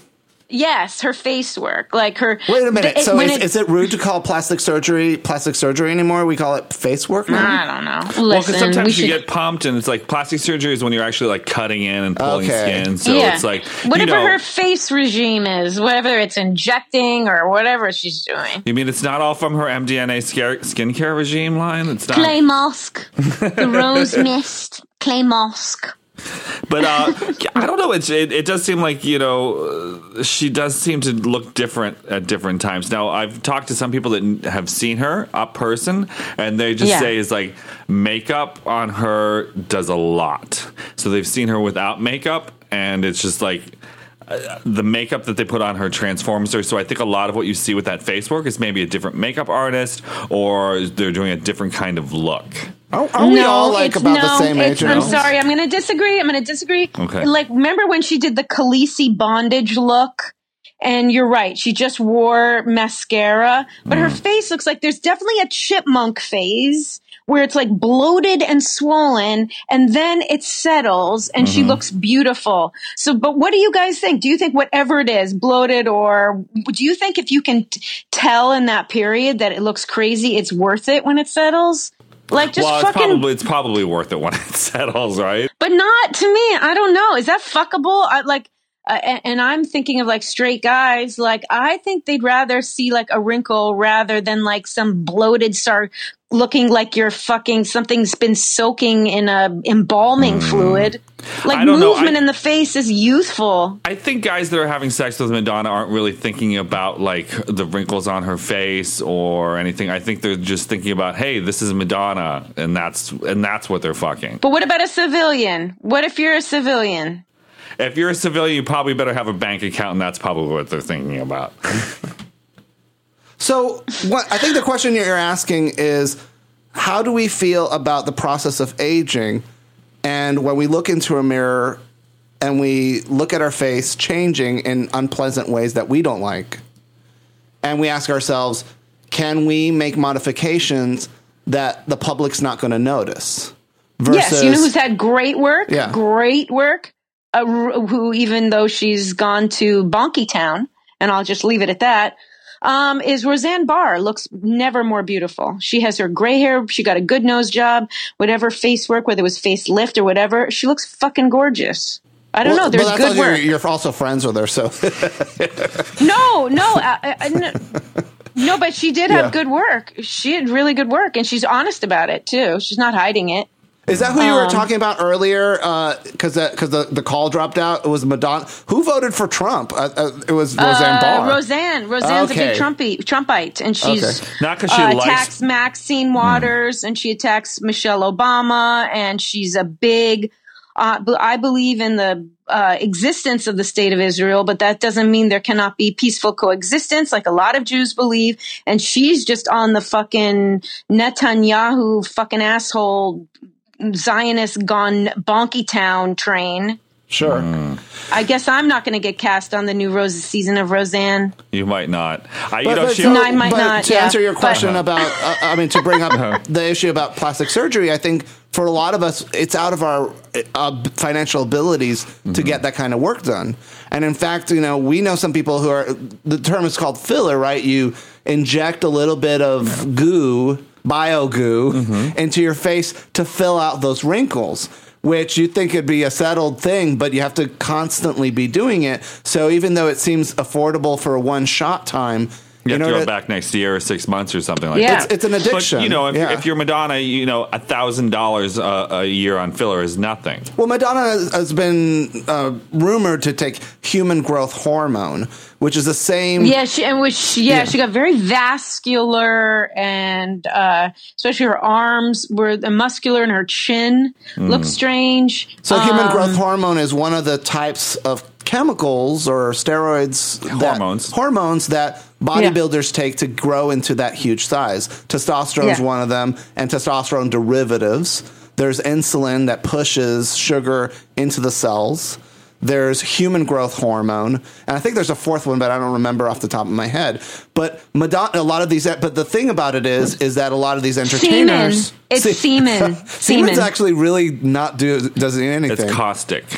Yes, her face work, like her. Wait a minute. It, so is it, is it rude to call plastic surgery plastic surgery anymore? We call it face work now? I don't know. Listen, well, because sometimes we you should, get pumped, and it's like plastic surgery is when you're actually like cutting in and pulling Okay. skin. So yeah. it's like whatever you know, her face regime is, whether it's injecting or whatever she's doing. You mean it's not all from her M D N A scare, skincare regime line? It's not. Clay mask, the rose mist, clay mask. But uh, I don't know. It's, it, it does seem like, you know, uh, she does seem to look different at different times. Now, I've talked to some people that n- have seen her up person, and they just Yeah. say is like makeup on her does a lot. So they've seen her without makeup, and it's just like uh, the makeup that they put on her transforms her. So I think a lot of what you see with that face work is maybe a different makeup artist, or they're doing a different kind of look. Are, are we no, all like it's, about no, the same it's, age? I'm now? sorry. I'm going to disagree. I'm going to disagree. Okay. Like, remember when she did the Khaleesi bondage look? And you're right. She just wore mascara, but her face looks like there's definitely a chipmunk phase where it's like bloated and swollen, and then it settles and she looks beautiful. So, but what do you guys think? Do you think whatever it is, bloated, or do you think if you can t- tell in that period that it looks crazy, it's worth it when it settles? Like, just well, it's fucking, probably it's probably worth it when it settles, right? but not to me. I don't know. Is that fuckable? I, like, uh, and, and I'm thinking of like straight guys. Like, I think they'd rather see like a wrinkle rather than like some bloated start looking like you're fucking something's been soaking in a embalming fluid. Like, I don't know. movement I- in the face is youthful. I think guys that are having sex with Madonna aren't really thinking about like the wrinkles on her face or anything. I think they're just thinking about, hey, this is Madonna, and that's and that's what they're fucking. But what about a civilian? What if you're a civilian? If you're a civilian, you probably better have a bank account, and that's probably what they're thinking about. So, what I think the question you're asking is, how do we feel about the process of aging? And when we look into a mirror and we look at our face changing in unpleasant ways that we don't like, and we ask ourselves, can we make modifications that the public's not going to notice? Versus, Yes, you know who's had great work? Yeah. Great work. Uh, who, even though she's gone to Bonky Town, and I'll just leave it at that, um, is Roseanne Barr. Looks never more beautiful. She has her gray hair. She got a good nose job, whatever face work, whether it was facelift or whatever. She looks fucking gorgeous. I don't well, know. There's well, good you're, work. you're also friends with her, so No, no, I, I, no, no, but she did have Yeah. good work. She had really good work, and she's honest about it too. She's not hiding it. Is that who you were Um, talking about earlier? Because because the, the call dropped out. It was Madonna. Who voted for Trump? Uh, uh, it was Roseanne Uh, Barr. Roseanne. Roseanne's Okay. a big Trumpy, Trumpite, and she's Okay. Not 'cause she uh, likes- attacks Maxine Waters, and she attacks Michelle Obama, and she's a big. Uh, b- I believe in the uh, existence of the state of Israel, but that doesn't mean there cannot be peaceful coexistence, like a lot of Jews believe. And she's just on the fucking Netanyahu fucking asshole Zionist gone bonky town train. Sure. I guess I'm not going to get cast on the new Rose season of Roseanne. You might not. I, you But, know, but she. so- No, I might but not, to yeah. answer your But- question about, uh, I mean, to bring up the issue about plastic surgery, I think for a lot of us, it's out of our uh, financial abilities to get that kind of work done. And in fact, you know, we know some people who are, the term is called filler, right? You inject a little bit of goo, bio goo, into your face to fill out those wrinkles, which you think would be a settled thing, but you have to constantly be doing it. So even though it seems affordable for a one shot time, You in have to order- go back next year or six months or something like Yeah. that. It's, it's an addiction. But, you know, if, Yeah. if you're Madonna, you know, a thousand dollars a year on filler is nothing. Well, Madonna has, has been uh, rumored to take human growth hormone, which is the same. Yeah, she and which yeah, Yeah. she got very vascular, and uh, especially her arms were the muscular, and her chin looked strange. So, human Um, growth hormone is one of the types of chemicals or steroids, that- Hormones. hormones that bodybuilders take to grow into that huge size. Testosterone is Yeah. one of them, and testosterone derivatives. There's insulin that pushes sugar into the cells. There's human growth hormone, and I think there's a fourth one, but I don't remember off the top of my head. But Madonna, a lot of these, but the thing about it is, is that a lot of these entertainers, Semen. It's Se- semen. Semen's Semen. actually really not do doesn't do anything. It's caustic.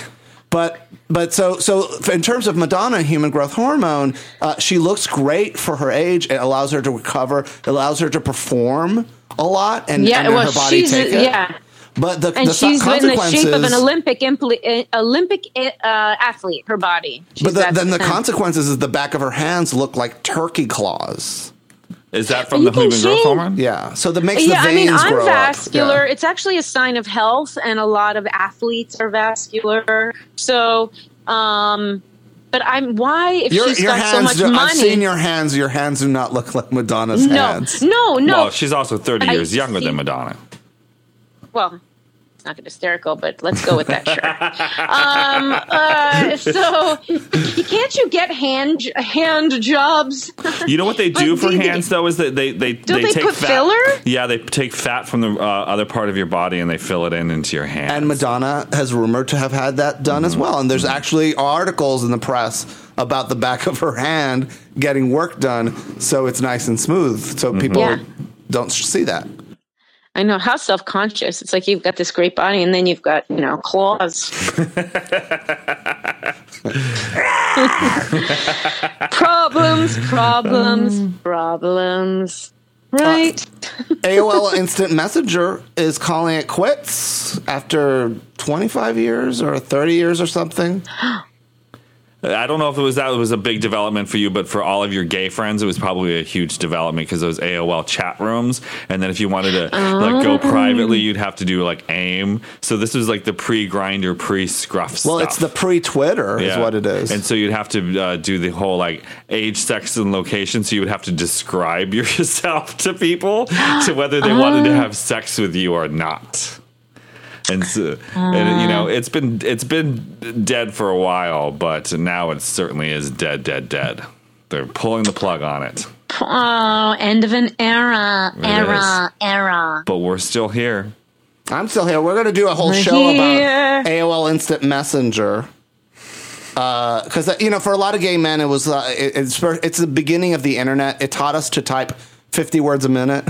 But but so so in terms of Madonna, human growth hormone, uh, she looks great for her age. It allows her to recover. It allows her to perform a lot, and, Yeah, and well, her body she's take it. yeah. But the, And the she's in the consequences, shape of an Olympic impl- uh, Olympic uh, athlete. Her body. She's but the, that then the percent. consequences is the back of her hands look like turkey claws. Is that from You the can human growth change- hormone? Yeah, so that makes Yeah, the I mean, veins I'm grow vascular. up. Yeah. It's actually a sign of health, and a lot of athletes are vascular. So, um, but I'm why if Your, she's your got hands, so much do, money. I've seen your hands. Your hands do not look like Madonna's no, hands. no, no. Well, she's also thirty I years younger see. than Madonna. Well, it's not hysterical, but let's go with that. Sure. um, uh, so, can't you get hand hand jobs? You know what they do Like, for do they- hands though is that they they Don't they, they take put fat. filler? Yeah, they take fat from the uh, other part of your body and they fill it in into your hands. And Madonna has rumored to have had that done as well. And there's actually articles in the press about the back of her hand getting work done so it's nice and smooth. So people Yeah. don't see that. I know, how self-conscious. It's like you've got this great body and then you've got, you know, claws. problems, problems, problems. Right. A O L Instant Messenger is calling it quits after twenty-five years or thirty years or something. I don't know if it was that it was a big development for you, but for all of your gay friends, it was probably a huge development because those A O L chat rooms. And then if you wanted to like go privately, you'd have to do like AIM. So this was like the pre-Grinder, pre-Scruff stuff. Well, it's the pre-Twitter is what it is. And so you'd have to uh, do the whole like age, sex, and location. So you would have to describe yourself to people to whether they wanted to have sex with you or not. And, so, and you know it's been it's been dead for a while, but now it certainly is dead, dead, dead. They're pulling the plug on it. Oh, end of an era, It era, era. But we're still here. I'm still here. We're going to do a whole We're show here. about A O L Instant Messenger. Because, uh, you know, for a lot of gay men, it was uh, it, it's, it's the beginning of the internet. It taught us to type fifty words a minute.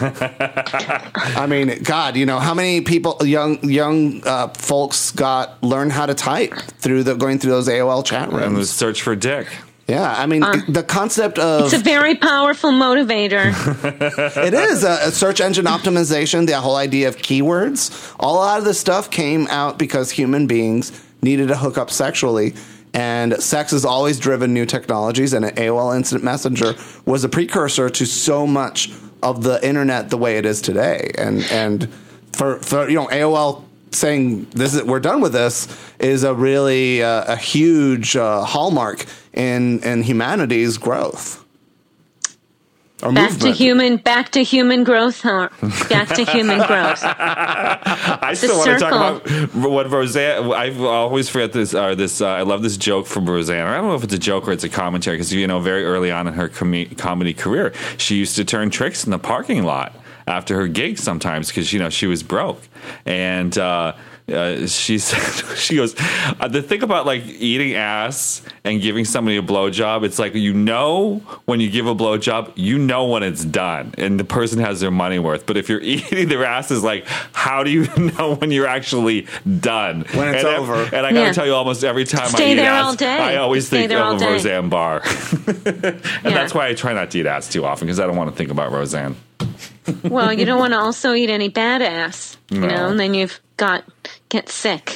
I mean, God, you know, how many people, young young uh, folks got learned how to type through the going through those A O L chat And the rooms? search for dick. Yeah, I mean, the concept of It's a very powerful motivator. it is a, a search engine optimization. The whole idea of keywords, all a lot of this stuff came out because human beings needed to hook up sexually. And sex has always driven new technologies, and A O L Instant Messenger was a precursor to so much of the internet the way it is today. And and for, for you know, A O L saying this is we're done with this is a really uh, a huge uh, hallmark in in humanity's growth. Or Back movement. to human, back to human growth. Huh? Back to human growth. I still want to talk about what Roseanne. I always forget this. Uh, this uh, I love this joke from Roseanne. I don't know if it's a joke or it's a commentary because you know, very early on in her com- comedy career, she used to turn tricks in the parking lot after her gigs sometimes because you know she was broke and. Uh, Uh, she said, she goes, uh, the thing about like eating ass and giving somebody a blowjob, it's like, you know, when you give a blowjob, you know when it's done and the person has their money worth. But if you're eating their ass, is like, how do you know when you're actually done? When it's and, over. And I got to Yeah. tell you, almost every time Stay I eat there ass, all day. I always Stay think there all of day. Roseanne Barr. And Yeah. that's why I try not to eat ass too often because I don't want to think about Roseanne. Well, you don't want to also eat any bad ass, you No. know, and then you've got get sick.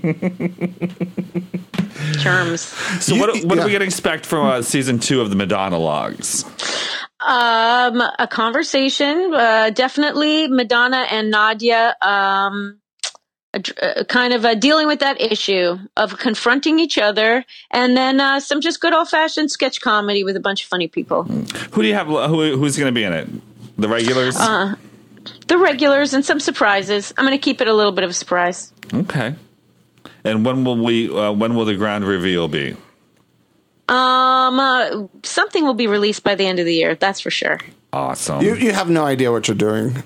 Germs. So You- what, what yeah. are we going to expect from uh, season two of the Madonna Logs? Um, a conversation, uh, definitely Madonna and Nadia, um, ad- uh, kind of uh, dealing with that issue of confronting each other, and then uh, some just good old fashioned sketch comedy with a bunch of funny people. Who do you have? Who, who's going to be in it? The regulars? Uh, the regulars and some surprises. I'm going to keep it a little bit of a surprise. Okay. And when will we? Uh, when will the grand reveal be? Um, uh, something will be released by the end of the year. That's for sure. Awesome. You you have no idea what you're doing.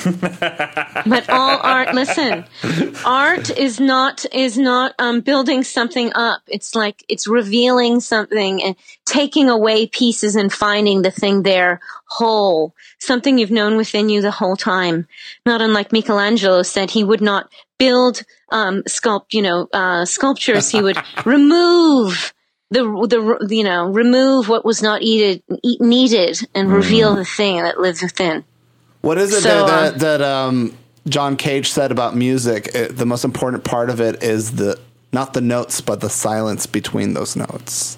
But all art, listen, art is not is not um, building something up. It's like it's revealing something and taking away pieces and finding the thing there whole, something you've known within you the whole time. Not unlike Michelangelo said he would not build um, sculpt, you know, uh, sculptures. He would remove the the you know remove what was not needed needed and reveal mm. the thing that lives within. What is it so, that, uh, that um, John Cage said about music? It, the most important part of it is the not the notes, but the silence between those notes.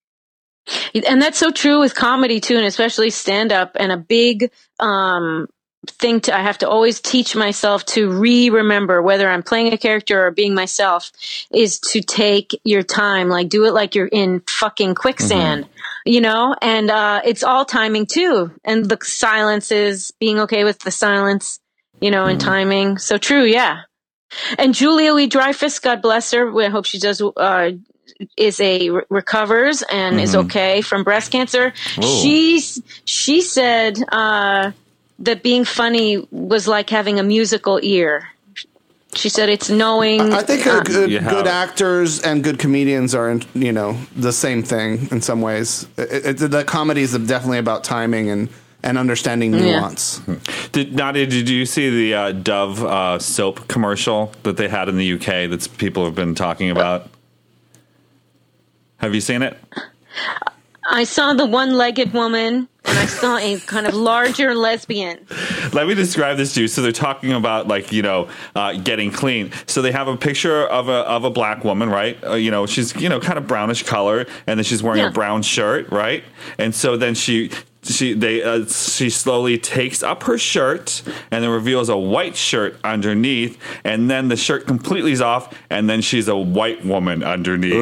And that's so true with comedy too, and especially stand-up. And a big um, thing to I have to always teach myself to re-remember, whether I'm playing a character or being myself, is to take your time. Like, do it like you're in fucking quicksand. Mm-hmm. You know, and uh, it's all timing too. And the silence is being okay with the silence, you know, and mm. timing. So true, yeah. And Julia Louis-Dreyfus, God bless her, I hope she does, uh, is a re- recovers and mm-hmm. is okay from breast cancer. Whoa. She's she said uh, that being funny was like having a musical ear. She said it's knowing. I think uh, good, good actors and good comedians are, you know, the same thing in some ways. It, it, the comedy is definitely about timing and, and understanding nuance. Yeah. Did, Nadia, did you see the uh, Dove uh, soap commercial that they had in the U K that people have been talking about? Have you seen it? I saw the one-legged woman, and I saw a kind of larger lesbian. Let me describe this to you. So they're talking about, like, you know, uh, getting clean. So they have a picture of a of a black woman, right? Uh, you know, she's, you know, kind of brownish color, and then she's wearing yeah. a brown shirt, right? And so then she... She they uh, she slowly takes up her shirt and then reveals a white shirt underneath, and then the shirt completely is off, and then she's a white woman underneath.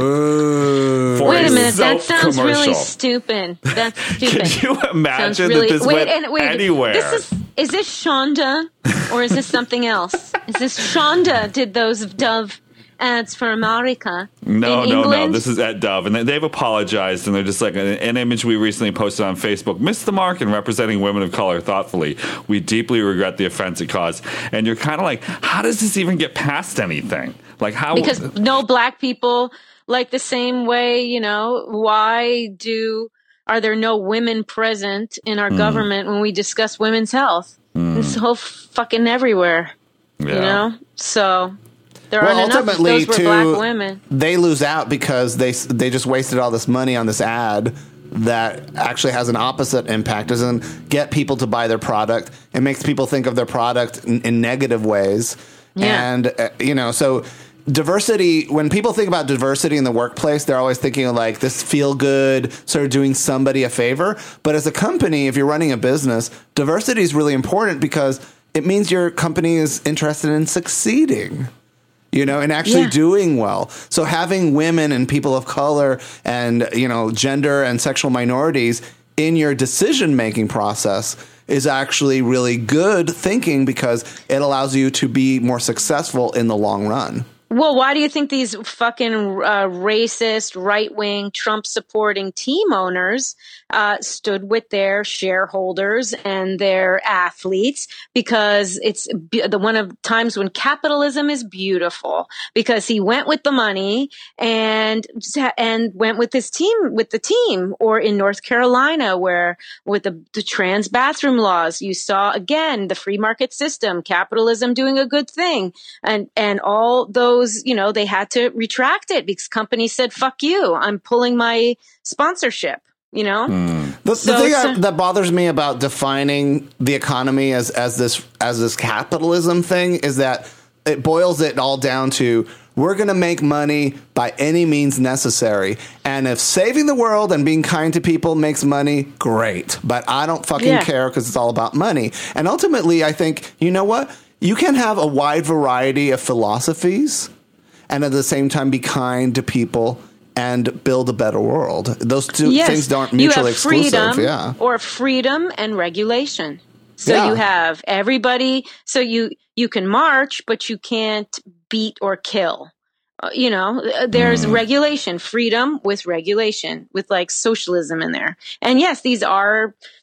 Uh, wait a, a minute, that sounds commercial. Really stupid. That's stupid. Can you imagine really, that this wait, went and, wait, anywhere? This is, is this Shonda or is this something else? Is this Shonda did those Dove ads for America? No, in no, England? no. This is at Dove, and they've apologized, and they're just like an, an image we recently posted on Facebook. Missed the mark in representing women of color thoughtfully. We deeply regret the offense it caused. And you're kind of like, how does this even get past anything? Like how? Because no black people, like the same way, you know, why do are there no women present in our mm. government when we discuss women's health? Mm. It's so fucking everywhere, yeah. you know. So. There well, aren't ultimately, enough of those were too, black women. They lose out because they they just wasted all this money on this ad that actually has an opposite impact. Doesn't get people to buy their product. It makes people think of their product in, in negative ways. Yeah. And uh, you know, so diversity. When people think about diversity in the workplace, they're always thinking of like this feel good, sort of doing somebody a favor. But as a company, if you're running a business, diversity is really important because it means your company is interested in succeeding. You know, and actually yeah. doing well. So having women and people of color and, you know, gender and sexual minorities in your decision-making process is actually really good thinking because it allows you to be more successful in the long run. Well, why do you think these fucking uh, racist, right-wing, Trump-supporting team owners uh, stood with their shareholders and their athletes? Because it's be- the one of times when capitalism is beautiful. Because he went with the money and and went with his team, with the team. Or in North Carolina, where with the, the trans bathroom laws, you saw again the free market system, capitalism doing a good thing, and and all those. You know, they had to retract it because companies said, fuck you, I'm pulling my sponsorship, you know? Mm. The, so the thing that, that bothers me about defining the economy as, as this as this capitalism thing is that it boils it all down to we're going to make money by any means necessary. And if saving the world and being kind to people makes money, great. But I don't fucking yeah. care because it's all about money. And ultimately, I think, you know what? You can have a wide variety of philosophies and at the same time be kind to people and build a better world. Those two yes. things aren't mutually you have freedom exclusive. Yeah. Or freedom and regulation. So yeah. you have everybody. So you, you can march, but you can't beat or kill. Uh, you know, there's mm. regulation, freedom with regulation, with like socialism in there. And yes, these are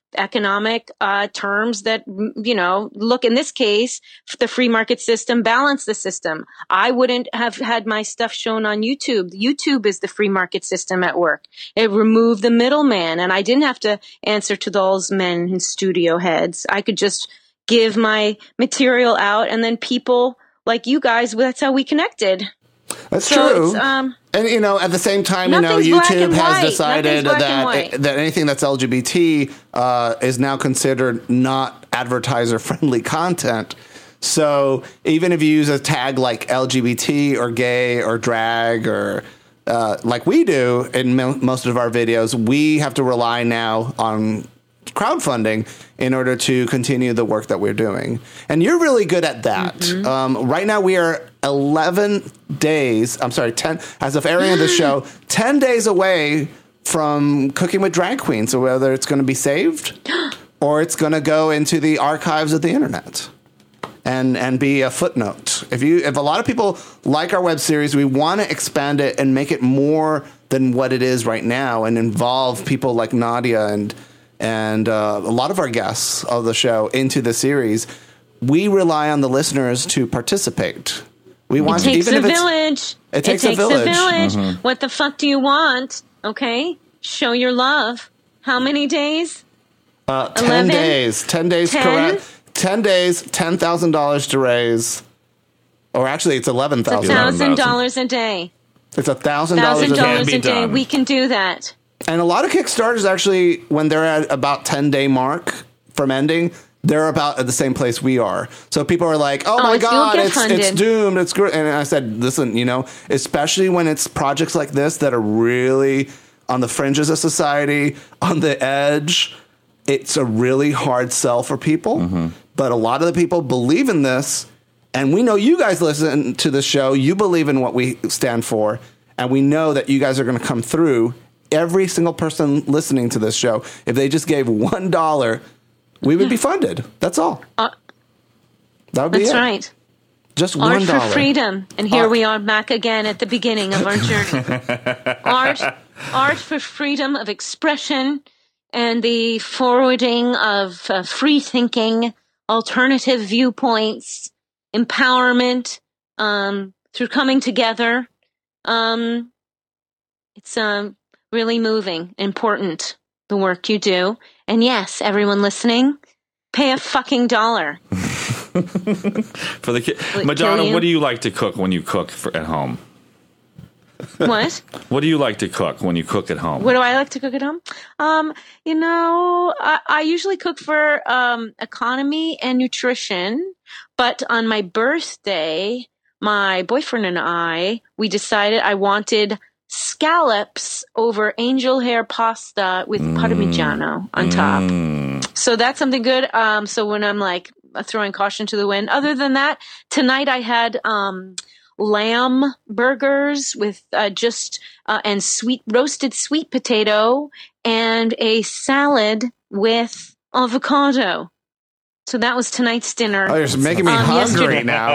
economic uh, terms that, you know, look, in this case, the free market system balanced the system. I wouldn't have had my stuff shown on YouTube. YouTube is the free market system at work. It removed the middleman, and I didn't have to answer to those men and studio heads. I could just give my material out, and then people like you guys, that's how we connected. That's so true. It's, um, and, you know, at the same time, you know, Nothing's black YouTube and has white. decided Nothing's black and that white. that anything that's L G B T uh, is now considered not advertiser-friendly content. So even if you use a tag like L G B T or gay or drag or uh, like we do in mo- most of our videos, we have to rely now on crowdfunding in order to continue the work that we're doing. And you're really good at that. Mm-hmm. Um, right now we are eleven days, I'm sorry, ten, as of airing of the show, ten days away from Cooking with Drag Queens. So whether it's going to be saved or it's going to go into the archives of the internet and and be a footnote. If you if a lot of people like our web series, we want to expand it and make it more than what it is right now and involve people like Nadia and and uh, a lot of our guests of the show into the series. We rely on the listeners to participate. We want it takes to, even a if it's, village. It takes, it takes a village. A village. Mm-hmm. What the fuck do you want? Okay, show your love. How many days? Uh, ten eleven? days. Ten days. ten? Correct. Ten days. Ten thousand dollars to raise. Or actually, it's eleven thousand. A thousand dollars a day. It's a thousand dollars Thousand a day. dollars a day. done. We can do that. And a lot of Kickstarters actually, when they're at about ten day mark from ending, they're about at the same place we are. So people are like, "Oh, Oh, my it's- you'll God, get it's funded. it's doomed. It's great." And I said, "Listen, you know, especially when it's projects like this that are really on the fringes of society, on the edge, it's a really hard sell for people. Mm-hmm. But a lot of the people believe in this, and we know you guys listen to the show. You believe in what we stand for, and we know that you guys are going to come through." Every single person listening to this show, if they just gave one dollar, we would be funded. That's all. Uh, That would be That's it. right. Just Art one dollar. for freedom. And here Art. we are back again at the beginning of our journey. art, art for freedom of expression and the forwarding of uh, free thinking, alternative viewpoints, empowerment, um, through coming together. Um, it's um, really moving, important, the work you do. And yes, everyone listening, pay a fucking dollar. For the kid, Will it Madonna, kill you? what do you like to cook when you cook for, at home? What? What do you like to cook when you cook at home? What do I like to cook at home? Um, you know, I, I usually cook for um, economy and nutrition. But on my birthday, my boyfriend and I, we decided I wanted scallops over angel hair pasta with mm. parmigiano on top. Mm. So that's something good. Um, so when I'm like throwing caution to the wind, other than that, tonight I had um, lamb burgers with uh, just uh, and sweet roasted sweet potato and a salad with avocado. So that was tonight's dinner. Oh, you're making me um, hungry yesterday. now.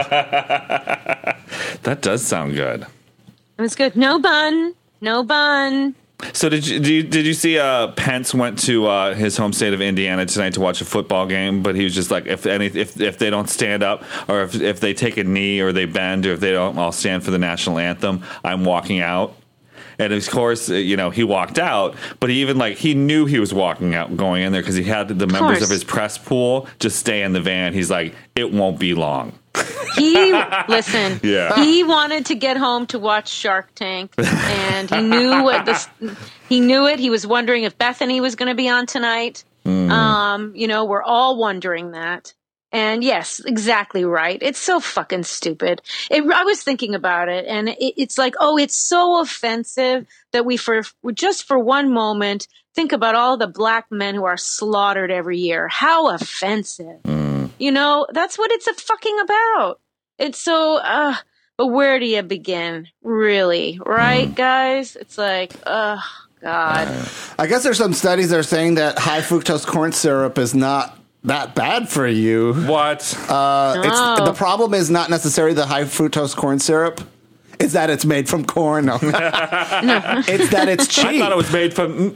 That does sound good. It was good. No bun. No bun. So did you, did you did you see uh, Pence went to uh, his home state of Indiana tonight to watch a football game? But he was just like, if any if if they don't stand up, or if if they take a knee, or they bend, or if they don't all stand for the national anthem, I'm walking out. And of course, you know, he walked out, but he even like he knew he was walking out, going in there because he had the members of his press pool just stay in the van. He's like, it won't be long. He listen. Yeah. He wanted to get home to watch Shark Tank, and he knew what this. He knew it. He was wondering if Bethany was going to be on tonight. Mm. Um, you know, we're all wondering that. And yes, exactly right. It's so fucking stupid. It, I was thinking about it, and it, it's like, oh, it's so offensive that we, for just for one moment, think about all the black men who are slaughtered every year. How offensive. Mm. You know, that's what it's a fucking about. It's so, uh, but where do you begin? Really? Right, mm. guys? It's like, oh, God. I guess there's some studies that are saying that high fructose corn syrup is not that bad for you. What? Uh, no. it's, the problem is not necessarily the high fructose corn syrup. It's that it's made from corn. No. No. It's that it's cheap. I thought it was made from...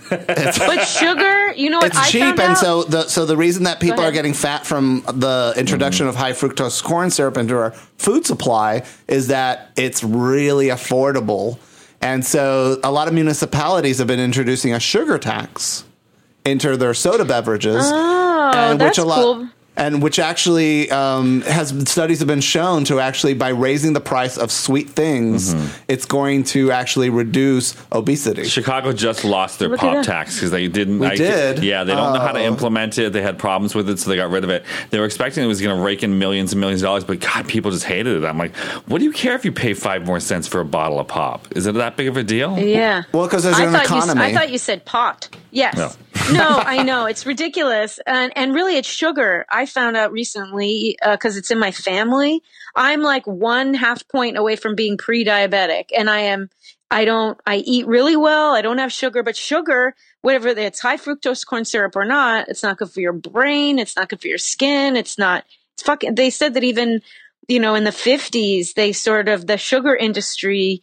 But sugar, you know what It's I cheap, found and out? so the so the reason that people ahead. are getting fat from the introduction of high fructose corn syrup into our food supply is that it's really affordable, and so a lot of municipalities have been introducing a sugar tax into their soda beverages, Oh, and that's which a lot. cool. And which actually um, has studies have been shown to actually by raising the price of sweet things, it's going to actually reduce obesity. Chicago just lost their Look at pop that. tax because they didn't. We I, did? Yeah, they don't know how to Oh. implement it. They had problems with it, so they got rid of it. They were expecting it was going to rake in millions and millions of dollars, but God, people just hated it. I'm like, what do you care if you pay five more cents for a bottle of pop? Is it that big of a deal? Yeah. Well, 'cause there's I an thought you s- economy. I thought you said pot. Yes. No. No, I know. It's ridiculous. And and really it's sugar. I found out recently because it's in my family. I'm like one half point away from being pre-diabetic, and I am I don't I eat really well. I don't have sugar, but sugar, whatever it's high fructose corn syrup or not, it's not good for your brain, it's not good for your skin, it's not it's fucking they said that even you know in the fifties they sort of the sugar industry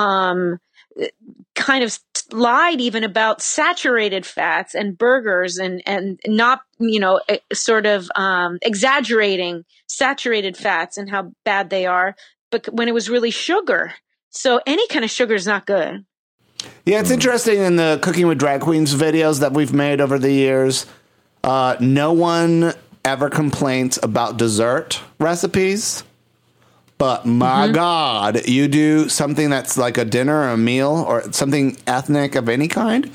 um kind of lied even about saturated fats and burgers and, and not, you know, eh, sort of um, exaggerating saturated fats and how bad they are, but when it was really sugar. So any kind of sugar is not good. Yeah, it's interesting in the Cooking with Drag Queens videos that we've made over the years. Uh, no one ever complains about dessert recipes. But my Mm-hmm. God, you do something that's like a dinner or a meal or something ethnic of any kind.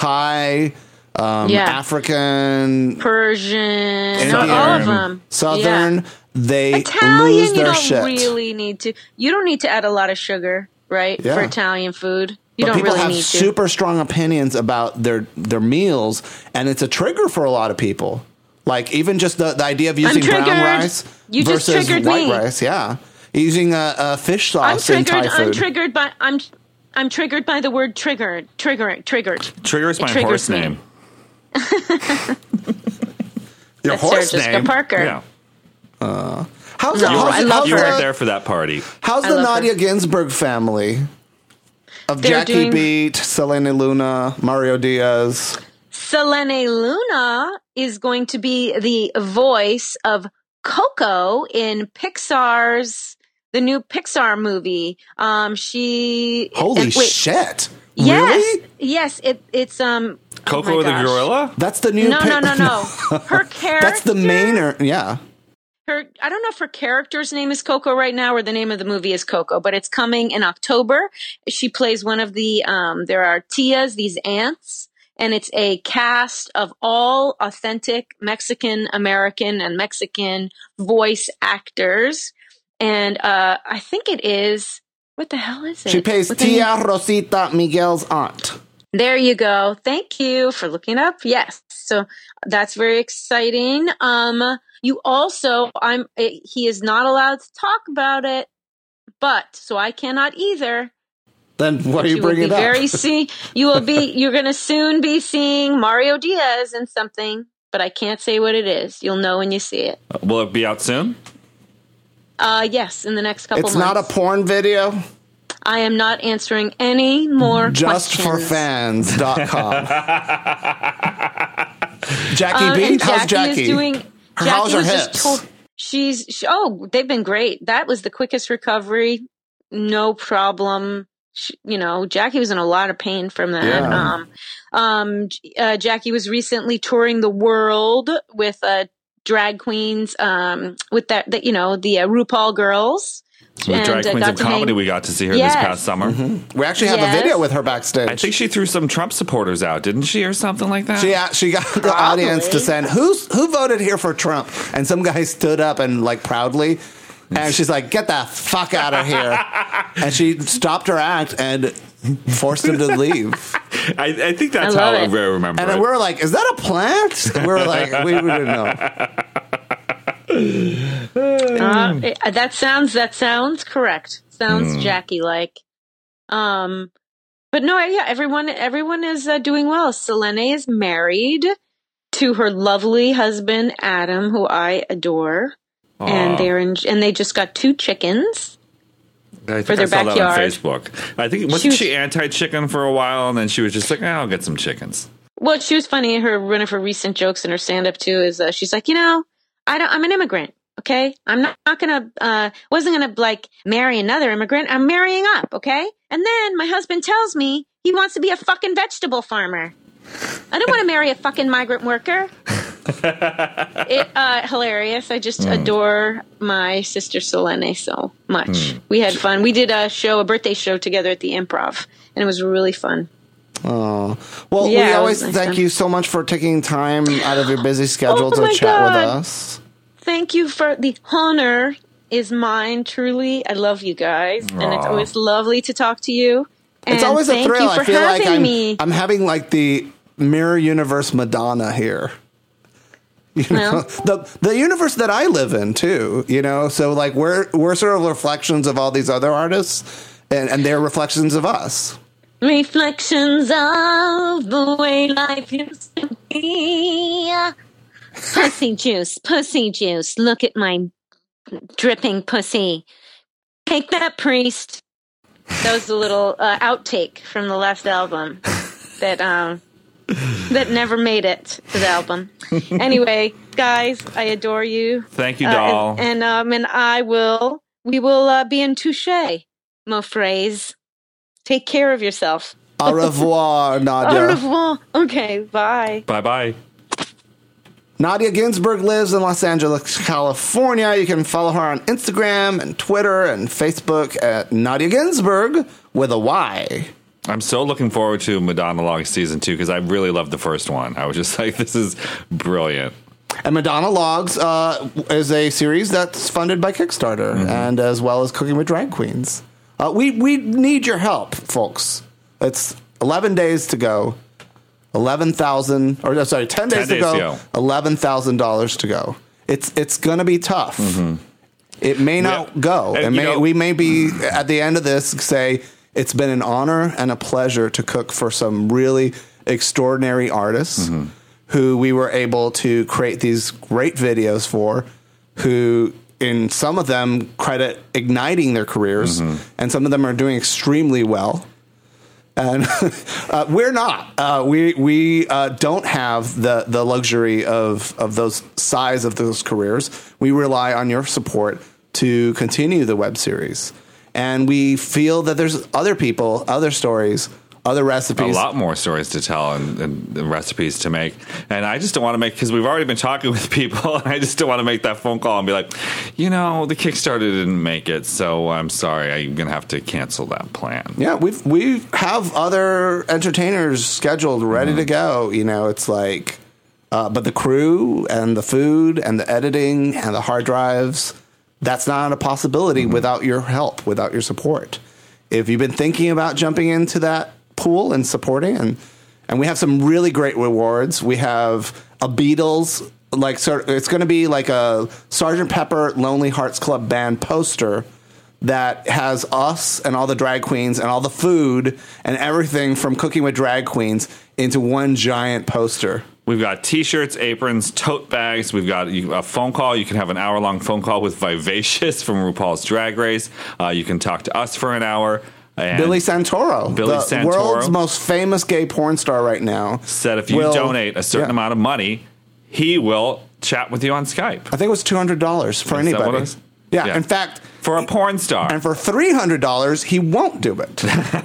Thai, um, Yeah. African, Persian, Indian, all of them. Southern. Yeah. They Italian, lose you their don't shit. really need to. You don't need to add a lot of sugar, right? Yeah. For Italian food. You But don't people really have need to. super strong opinions about their their meals, and it's a trigger for a lot of people. Like even just the, the idea of using brown triggered. rice You just versus triggered white me. rice. Yeah, using a, a fish I'm sauce in triggered. Thai food. I'm triggered by I'm I'm triggered by the word triggered. Trigger triggered. Trigger is It my triggers horse me. name. Your That's horse Sarah Jessica name. Parker. Yeah. How's, No, the, You, how's, I were, love you her. weren't there for that party. how's I the love Nadia her. Ginsburg family of They're Jackie doing- Beat, Selena Luna, Mario Diaz? Selene Luna is going to be the voice of Coco in Pixar's the new Pixar movie. Um, she Holy and- wait, shit! Yes, Really? yes. It, it's um. Coco oh my the gosh. gorilla? That's the new. No, pic- no, no, no. Her character. That's the main. Or, yeah. Her, I don't know if her character's name is Coco right now or the name of the movie is Coco, but it's coming in October. She plays one of the, um, there are tias, these aunts, and it's a cast of all authentic Mexican American and Mexican voice actors. And uh, I think it is, what the hell is it? She plays What the name- Tia Rosita, Miguel's aunt. There you go. Thank you for looking up. Yes. So that's very exciting. Um, you also, I'm, eh, he is not allowed to talk about it, but, so I cannot either. Then why are you You will bringing be it up? very see, you will be, you're going to soon be seeing Mario Diaz in something, but I can't say what it is. You'll know when you see it. Will it be out soon? Uh, yes, in the next couple It's months. not a porn video. I am not answering any more Just for questions. fans dot com. Jackie Um, Beat? and How's Jackie Jackie? is doing. Her- Jackie how's her was just hips? told she's. She, oh, they've been great. That was the quickest recovery. No problem. She, you know, Jackie was in a lot of pain from that. Yeah. Um, um, uh, Jackie was recently touring the world with uh, drag queens. Um, with that, that you know, the uh, RuPaul girls. With And, Drag uh, Queens got of to Comedy, hang- we got to see her Yes. this past summer. We actually have Yes. a video with her backstage. I think she threw some Trump supporters out, didn't she, or something like that? She, a- she got the Probably. audience to send who's who voted here for Trump, and some guy stood up and like proudly, and she's like, "Get the fuck out of here!" And she stopped her act and forced him to leave. I, I think that's I how love I it. remember And it. we were like, "Is that a plant?" We were like, "We, we didn't know." Uh, it- that sounds that sounds correct. Sounds Jackie like. Um, but no, yeah, everyone everyone is uh, doing well. Selene is married to her lovely husband Adam, who I adore, and Aw. they're in, and they just got two chickens. I think for their I saw that on backyard. Facebook. I think She wasn't was- she anti-chicken for a while, and then she was just like, "Oh, I'll get some chickens." Well, she was funny. Her one of her recent jokes in her stand-up too is uh, she's like, you know, I don't. I'm an immigrant. Okay, I'm not, not gonna. Uh, wasn't gonna like marry another immigrant. I'm marrying up. Okay, and then my husband tells me he wants to be a fucking vegetable farmer. I don't want to marry a fucking migrant worker. it uh, hilarious. I just mm. adore my sister Selene so much. Mm. We had fun. We did a show, a birthday show together at the Improv, and it was really fun. Oh, well, Yeah, we it always was nice thank fun. you so much for taking time out of your busy schedule Oh to my chat with God. us. Thank you for the honor. Is mine truly. I love you guys, and it's Aw. always lovely to talk to you. And It's always a thank thrill. you for I feel like having I'm, me. I'm having like the mirror universe Madonna here. You know, Well. the the universe that I live in too. You know, so like we're we're sort of reflections of all these other artists, and, and they're reflections of us. Reflections of the way life used to be. Pussy juice, pussy juice. Look at my dripping pussy. Take that, priest. That was a little uh, outtake from the last album that um that never made it to the album. Anyway, guys, I adore you. Thank you, Uh, doll. and, and um and I will we will uh, be in touche, mo phrase. Take care of yourself. Au revoir, Nadia. Au revoir. Okay, bye. Bye bye. Nadia Ginsburg lives in Los Angeles, California. You can follow her on Instagram and Twitter and Facebook at Nadia Ginsburg with a Y. I'm so looking forward to Madonna Log season two because I really loved the first one. I was just like, this is brilliant. And Madonna Logs uh, is a series that's funded by Kickstarter, Mm-hmm. and as well as Cooking with Drag Queens. Uh, we we need your help, folks. It's eleven days to go. Eleven thousand, or no, sorry, ten days, ten to days go. to go. Eleven thousand dollars to go. It's it's gonna be tough. It may not Yeah. go. And, It you may, know- we may be at the end of this say it's been an honor and a pleasure to cook for some really extraordinary artists Mm-hmm. who we were able to create these great videos for, who in some of them credit igniting their careers, Mm-hmm. and some of them are doing extremely well. And uh, we're not. Uh, we we uh, don't have the the luxury of of those size of those careers. We rely on your support to continue the web series, and we feel that there's other people, other stories, other A recipes. lot more stories to tell and, and recipes to make. And I just don't want to make, because we've already been talking with people, and I just don't want to make that phone call and be like, you know, the Kickstarter didn't make it, so I'm sorry, I'm going to have to cancel that plan. Yeah, we've we have other entertainers scheduled, ready to go. You know, it's like, uh, but the crew and the food and the editing and the hard drives, that's not a possibility without your help, without your support. If you've been thinking about jumping into that pool and supporting, and and we have some really great rewards. We have a Beatles, like sort it's going to be like a Sergeant Pepper Lonely Hearts Club Band poster that has us and all the drag queens and all the food and everything from Cooking with Drag Queens into one giant poster. We've got T-shirts, aprons, tote bags. We've got a phone call. You can have an hour-long phone call with Vivacious from RuPaul's Drag Race. Uh, you can talk to us for an hour. And Billy Santoro, Billy the Santoro. world's most famous gay porn star right now, said if you will- donate a certain yeah. amount of money, he will chat with you on Skype. I think it was two hundred dollars for Is that anybody. what it is? Yeah, Yeah. in fact, For a porn star. and for three hundred dollars, he won't do it.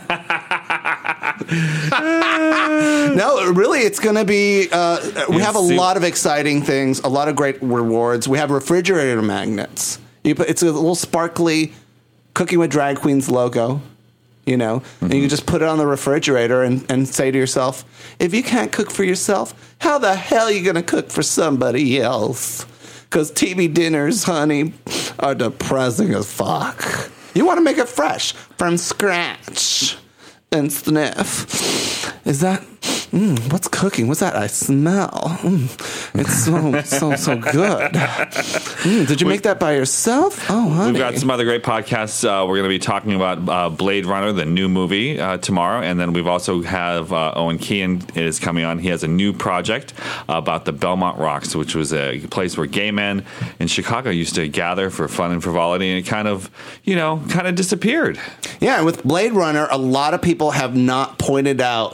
No, really, it's going to be. Uh, we have a see- lot of exciting things, a lot of great rewards. We have refrigerator magnets. You put, it's a little sparkly Cooking with Drag Queens logo, you know, and you can just put it on the refrigerator and, and say to yourself, if you can't cook for yourself, how the hell are you going to cook for somebody else? Because T V dinners, honey, are depressing as fuck. You want to make it fresh from scratch and sniff. Is that, mm, what's cooking? What's that I smell? Mm, it's so, so, so good. Mm, did you make that by yourself? Oh, honey. We've got some other great podcasts. Uh, we're going to be talking about uh, Blade Runner, the new movie, uh, tomorrow. And then we've also have uh, Owen Keane is coming on. He has a new project about the Belmont Rocks, which was a place where gay men in Chicago used to gather for fun and frivolity. And it kind of, you know, kind of disappeared. Yeah, and with Blade Runner, a lot of people have not pointed out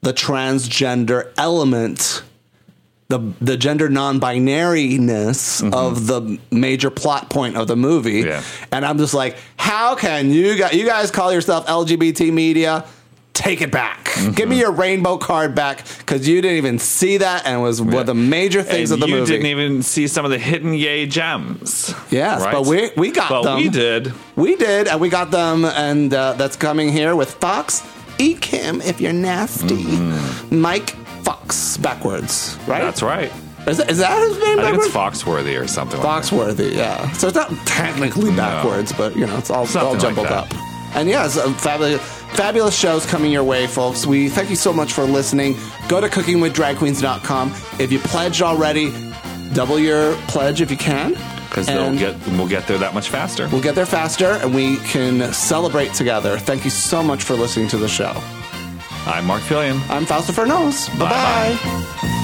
the transgender element, the the gender non-binariness mm-hmm. of the major plot point of the movie. Yeah. And I'm just like, how can you guys, you guys call yourself L G B T media? Take it back. Mm-hmm. Give me your rainbow card back, because you didn't even see that, and it was yeah. one of the major things and of the you movie. You didn't even see some of the hidden yay gems. Yes, right? but we we got but them. we did. We did, and we got them, and uh, that's coming here with Fox. Eat him if you're nasty. Mm-hmm. Mike Fox, backwards, right? That's right. Is that, is that his name? I backwards? think it's Foxworthy or something like Foxworthy, that. yeah. So it's not technically backwards, no. but, you know, it's all, it's all jumbled like up. And yeah, it's a fabulous, fabulous shows coming your way, folks. We thank you so much for listening. Go to cooking with drag queens dot com. If you pledged already, double your pledge if you can. Because we'll get, we'll get there that much faster. We'll get there faster, and we can celebrate together. Thank you so much for listening to the show. I'm Mark Fillion. I'm Fausto Fernos. Bye-bye. Bye-bye.